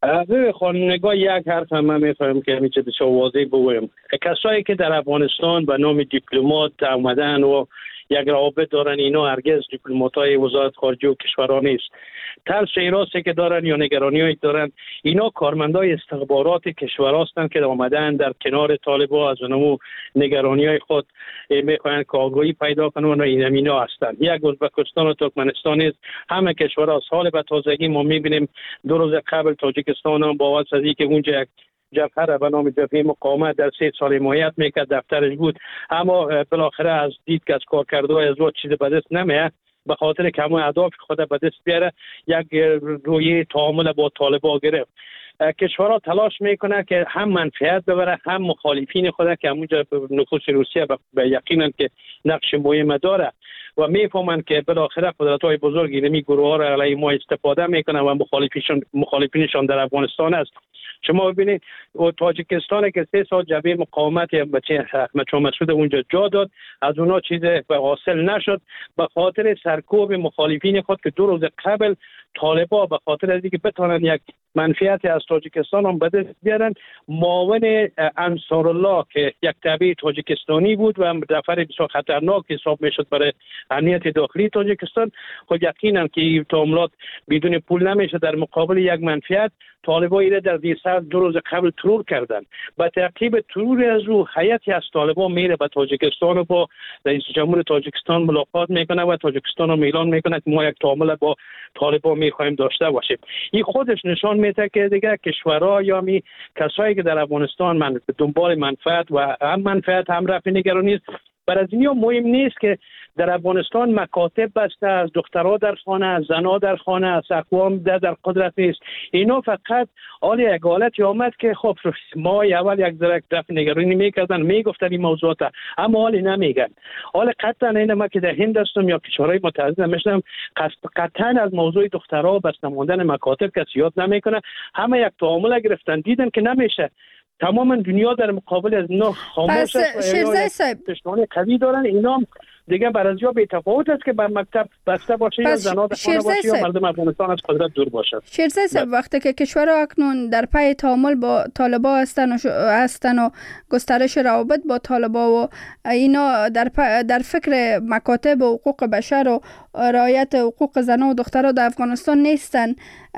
به خانم نگاه یک حرف هم من میخوایم که همیشه بسیار واضح بگویم. کسایی که در افغانستان به نام دیپلمات آمدن و یک روابط دارن، اینا هرگز دیپلمات‌های وزارت خارجه و کشورها نیست. ترس ایراستی که دارن یا نگرانی‌هایی دارن، اینا کارمندای استخبارات کشور هستند که آمدن در کنار طالبان از اونمو نگرانی‌های خود میخواین که آگاهی پیدا کنن و این اینا هستند. یک ازبکستان و ترکمنستان است. همه کشورها از حال به تازگی ما می‌بینیم دو روز قبل تاجیکستان هم با واسطه از اینکه اونجا یک جبهه به نام جبهه مقاومت در سه سال حمایت میکرد، دفترش بود، اما بالاخره از دید که از کارکردهای از وقت چیز به دست نمیاد، به خاطر که همون اهداف خود به دست بیاره یک رویه تعامل با طالبان گرفت. کشورها تلاش میکنه که هم منفعت ببره هم مخالفین خود که همونجا نفوذ روسیه به یقینا که نقش مهم داره و میفهمن که بالاخره قدرت‌های بزرگ اینمی گروه‌ها را علیه ما استفاده میکنن و مخالفینشون مخالفینشون در افغانستان است. شما ببینید تاجیکستان که سه سال جبهه مقاومت بچه احمد شاه مسعود اونجا جا داد، از اونا چیز حاصل نشد به خاطر سرکوب مخالفین خود که دو روز قبل طالبان به خاطر از اینکه بتونن یک منفعت از تاجیکستان هم به دست بیارن، معاون انصار الله که یک تابع تاجیکستانی بود و دفتر بسیار خطرناک حساب میشد برای امنیت داخلی تاجیکستان، خود یقینا که این تعاملات بدون پول نمیشه در مقابل یک منفعت. طالبان ایره در دیسر دو روز قبل ترور کردن. با تعقیب ترور از او هیئتی از طالبان میره به تاجیکستان و با رئیس جمهور تاجیکستان ملاقات میکنه و تاجیکستان رو اعلان میکنه که ما یک تعامل با طالبان میخوایم داشته باشیم. این خودش نشان میده که دیگه کشورها یا می کسایی که در افغانستان من دنبال منفعت و هم منفعت هم رفع نگرانی است، برای از اینها مهم نیست که در افغانستان مکاتب بسته، از دخترها در خانه، از زنها در خانه، از اقوام در, در قدرت نیست. اینا فقط حال یک حالتی آمد که خب ما اول یک ذره رفع نگرانی میکردن، میگفتن این موضوعات، اما حالی نمیگن. حال قطعا این ما که در هند هستم یا کشورهای متعدد نمیشتم، قطعا از موضوع دخترها بسته ماندن مکاتب کسی یاد نمیکنه. همه یک تعامل گرفتن، دیدن که نمیشه. تمام دنیا در مقابل از اینا خاموش است. شیرزه صاحب پشتوانه قوی دارن. اینا دیگه بر از یا بی تفاوت است که بر مکتب بسته باشه یا زنها در خانه باشه یا مردم افغانستان از قدرت دور باشد. شیرزه صاحب، وقتی که کشورها اکنون در پی تعامل با طالبان هستن و هستن و گسترش روابط با طالبان و اینا در در فکر مکاتب و حقوق بشر و رعایت حقوق زنها و دخترها در افغانستان نیستن،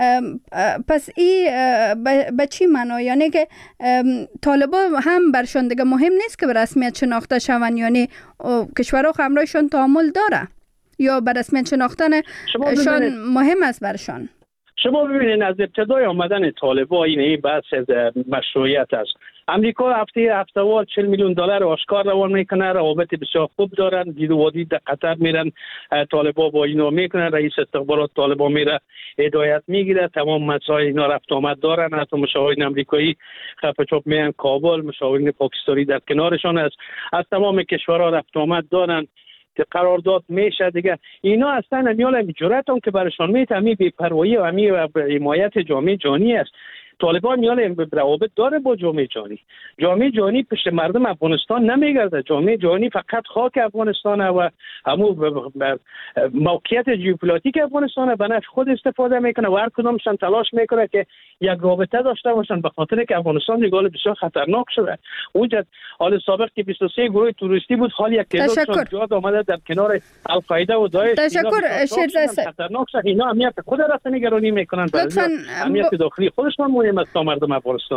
پس این به چی معنا؟ یعنی که طالبان هم برشان دیگه مهم نیست که به رسمیت شناخته شون، یعنی کشورها همراهشان تعامل داره یا به رسمیت شناختن شان مهم است برشان؟ شما ببینید از ابتدای آمدن طالبان این بحث مشروعیت است. امریکا هفته هفته‌وار چهل میلیون دلار آشکار روان میکنه، روابط بسیار خوب دارن، دید و وادی در قطر میرن، طالبان با اینا میکنن، رئیس استخبارات طالبان میره هدایت میگیره، تمام مسائل اینا رفت آمد دارن، حتی مشاورین امریکایی خفه چوب میان کابل، مشاورین پاکستانی در کنارشان است، از تمام کشورها رفت آمد دارن که قرارداد میشه دیگه. اینا اصلا امیال جرأت هم که برشان میته همی بی‌پروایی و همی حمایت جامعه جهانی است. طالبان میال روابط داره با جامعه جهانی. جامعه جهانی پشت مردم افغانستان نمیگرده. جامعه جهانی فقط خاک افغانستان و همون موقعیت ژئوپلیتیک افغانستان به نفع خود استفاده میکنه و هر کدامشان تلاش میکنه که یک رابطه داشته باشن، به خاطر که افغانستان دیگه بسیار خطرناک شده. اونجا حال سابق که بیست و سه گروه توریستی بود، حال یک تعدادشون جاد آمده در کنار القاعده و داعش. تشکر شیرزه صاحب. خطرناک شده. اینا امنیت خود را نگرانی میکنن، برای امنیت داخلی خودشون مهم است تا مردم افغانستان.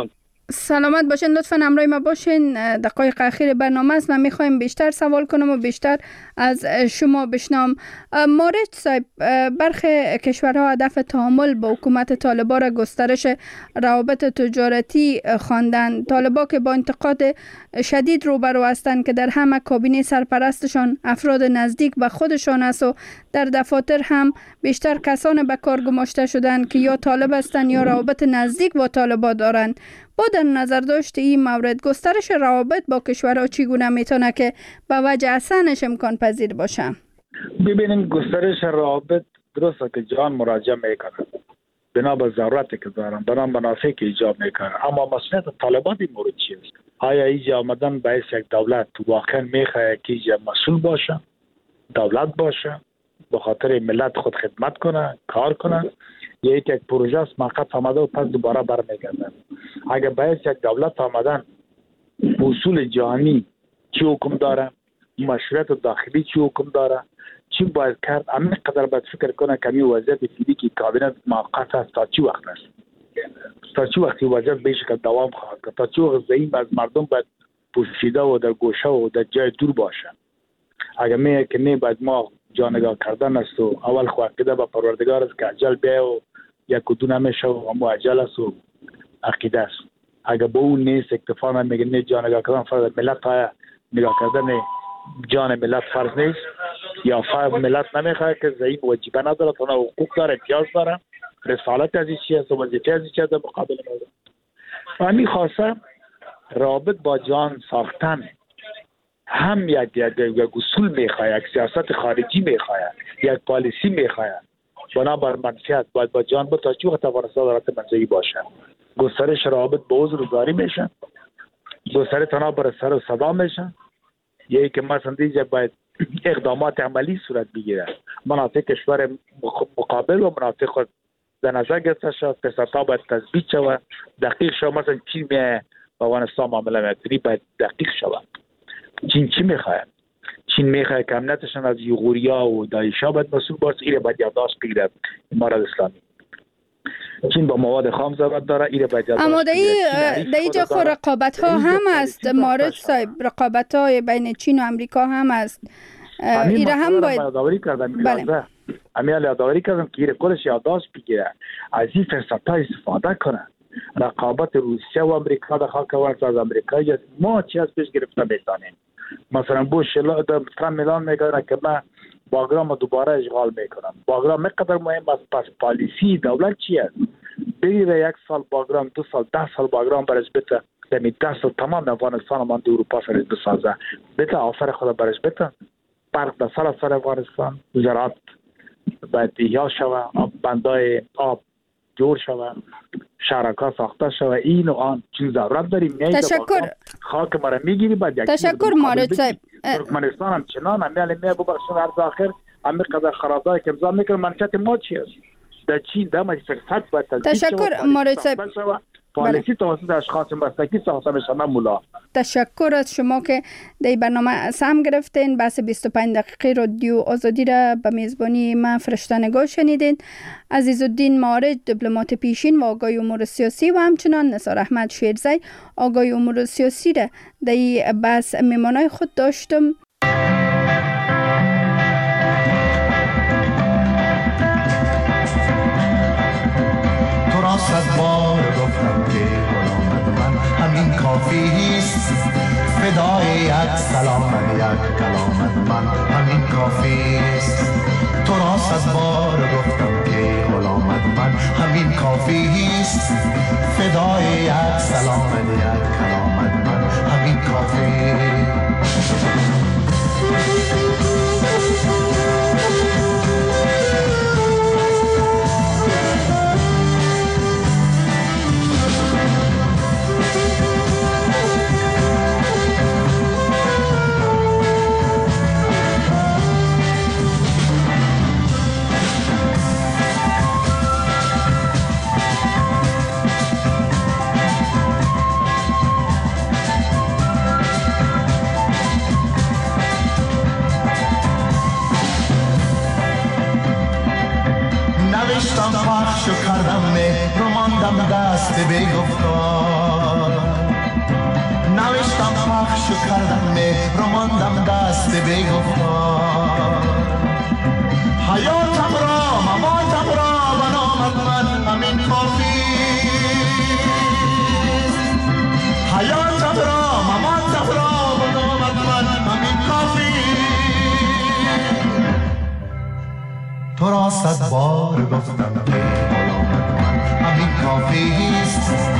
سلامت باشین، لطفا همراه ما باشین. دقایق اخیر برنامه است. من میخوایم بیشتر سوال کنم و بیشتر از شما بشنوم. مارج صاحب، برخی کشورها هدف تعامل با حکومت طالبان را گسترش روابط تجارتی خواندند. طالبان که با انتقاد شدید روبرو هستند که در همه کابینه سرپرستشان افراد نزدیک به خودشان است و در دفاتر هم بیشتر کسان به کار گماشته شدند که یا طالب هستند یا روابط نزدیک با طالبان دارند. با در نظر داشت این مورد، گسترش روابط با کشورها چگونه میتونه که به وجه احسانش امکان پذیر باشه؟ ببینیم گسترش روابط درسته که جهان مراجعه میکنه بنا به ضرورتی که دارن، بنا به منافعی که ایجاب میکنه، اما مسئولیت طالبان این مورد چیست؟ آیا اینجا آمدن باعث یک دولت واقعا میخواه که اینجا مسئول باشه، دولت باشه، به خاطر ملت خود خدمت کنه، کار کنه، یا یک پروژه است موقت آمده و پس دوباره برمیگردن؟ اگر باید یک دولت آمدن اصول جهانی چی حکم داره، مشروعیت داخلی چی حکم داره، چی باید کرد، همین قدر باید فکر کنه که این وضعیت فعلی که کابینه موقت است تا چی وقت است، تا چی وقتی وضعیت به شکل دوام خواهد کرد، تا چی وقت زعیم از مردم باید پوشیده و در گوشه و در جای دور باشه. اگر میگه که نه باید ما جانگاه کردن است و اول خواهده به پروردگار است که عجل بیا و یک کدو نمیشه و اما عجل است و عقیده است. اگر با اون نیست اکتفا نمیگه نه جانگاه کردن فرض ملت های نگاه کردن جان ملت فرض نیست، یا فرض ملت نمیخواه که ضعیف وجیبه نداره، تنها حقوق داره، امتیاز داره، رسالت از این چی است و وظیفه از این چی است در مقابل مورد. و همین خواسته رابط با جان ساختن هم یک یک اصول میخواه، یک سیاست خارجی میخواه، یک پالیسی میخواه، بنابر منفعت باید با جان با تا چی وقت افغانستان دارد منزعی باشه. گسترش روابط با عذر گذاری میشه، گسترش تنها بر سر و صدا میشه، یکی که مثلا دیگه باید اقدامات عملی صورت بگیره، مناطق کشور مقابل و مناطق خود در نظر گرفته شد، فسادها باید تثبیت شود، دقیق شود. مثلا چین میه با افغانستان معامله میکنی باید دقیق شود. چین چی میخواه؟ چین میخواه که امنیتشان از یغوریا و داعشا باید مسئول باشه، ایره باید یادداشت بگیره امارات اسلامی. چین با مواد خام ضرورت داره، ایره باید یادداشت اما در اینجا خو رقابت ها هم است مارج صاحب، رقابت های بین چین و امریکا هم است. ایره هم باید یادآوری کردم بله. همین یادآوری کردم که ایره کلش یادداشت بگیره، از این فرصت‌ها استفاده کنه. رقابت روسیه و امریکا در خاک افغانستان از امریکا ما چی از پیش گرفته میتونیم؟ مثلا بوش ترامپ اعلان میکنه که من باگرام دوباره اشغال میکنم. باگرام مقدر مهم است، پس پالیسی دولت چی است؟ بگیره یک سال باگرام، دو سال، ده سال باگرام برش بته، دمی ده سال تمام افغانستان من دو اروپا سرش بسازه، بته آفر خود برش بته، برق در سر سر افغانستان، زراعت باید احیا شوه، بندای آب جور شوه، شرکا ساخته شوه، این و آن چیز ضرورت داریم. تشکر. خاک ما را میگیری بعد یک تشکر مارج صاحب. ترکمنستان هم چنان همیال میه ببخشون عرض آخر همه قدر خرابایی که امضا میکنه منشأت ما چی است؟ در چین در مجلس فرصت باید تشکر. تشکر مارج صاحب. پالیسی توسط اشخاص بستگی ساخته میشه مولا. تشکر از شما که در برنامه سهم گرفتین. بحث بیست و پنج دقیقه رادیو آزادی را به میزبانی من فرشته نگاه شنیدین. عزیزالدین مارج، دیپلمات پیشین و آگاه امور سیاسی، و همچنان نثار احمد شیرزی، آگاه امور سیاسی را در این بحث میمانای خود داشتم. تو را صد بار گفتم که غلامت من همین کافی است، فدای یک سلام یک کلامت من همین کافی است. تو را صد بار گفتم که غلامت من همین کافی است، فدای یک سلام یک کلامت من همین کافی است. نوشتم پخش و کردم مهر و ماندم دست بی گفتار، کردم مهر و ماندم دست بی‌گفتار حیاتم را مماتم را به نامت من همین کافی حیاتم را مماتم را به نامت من همین کافی تو را صد بار گفتم که غلامت من همین کافی است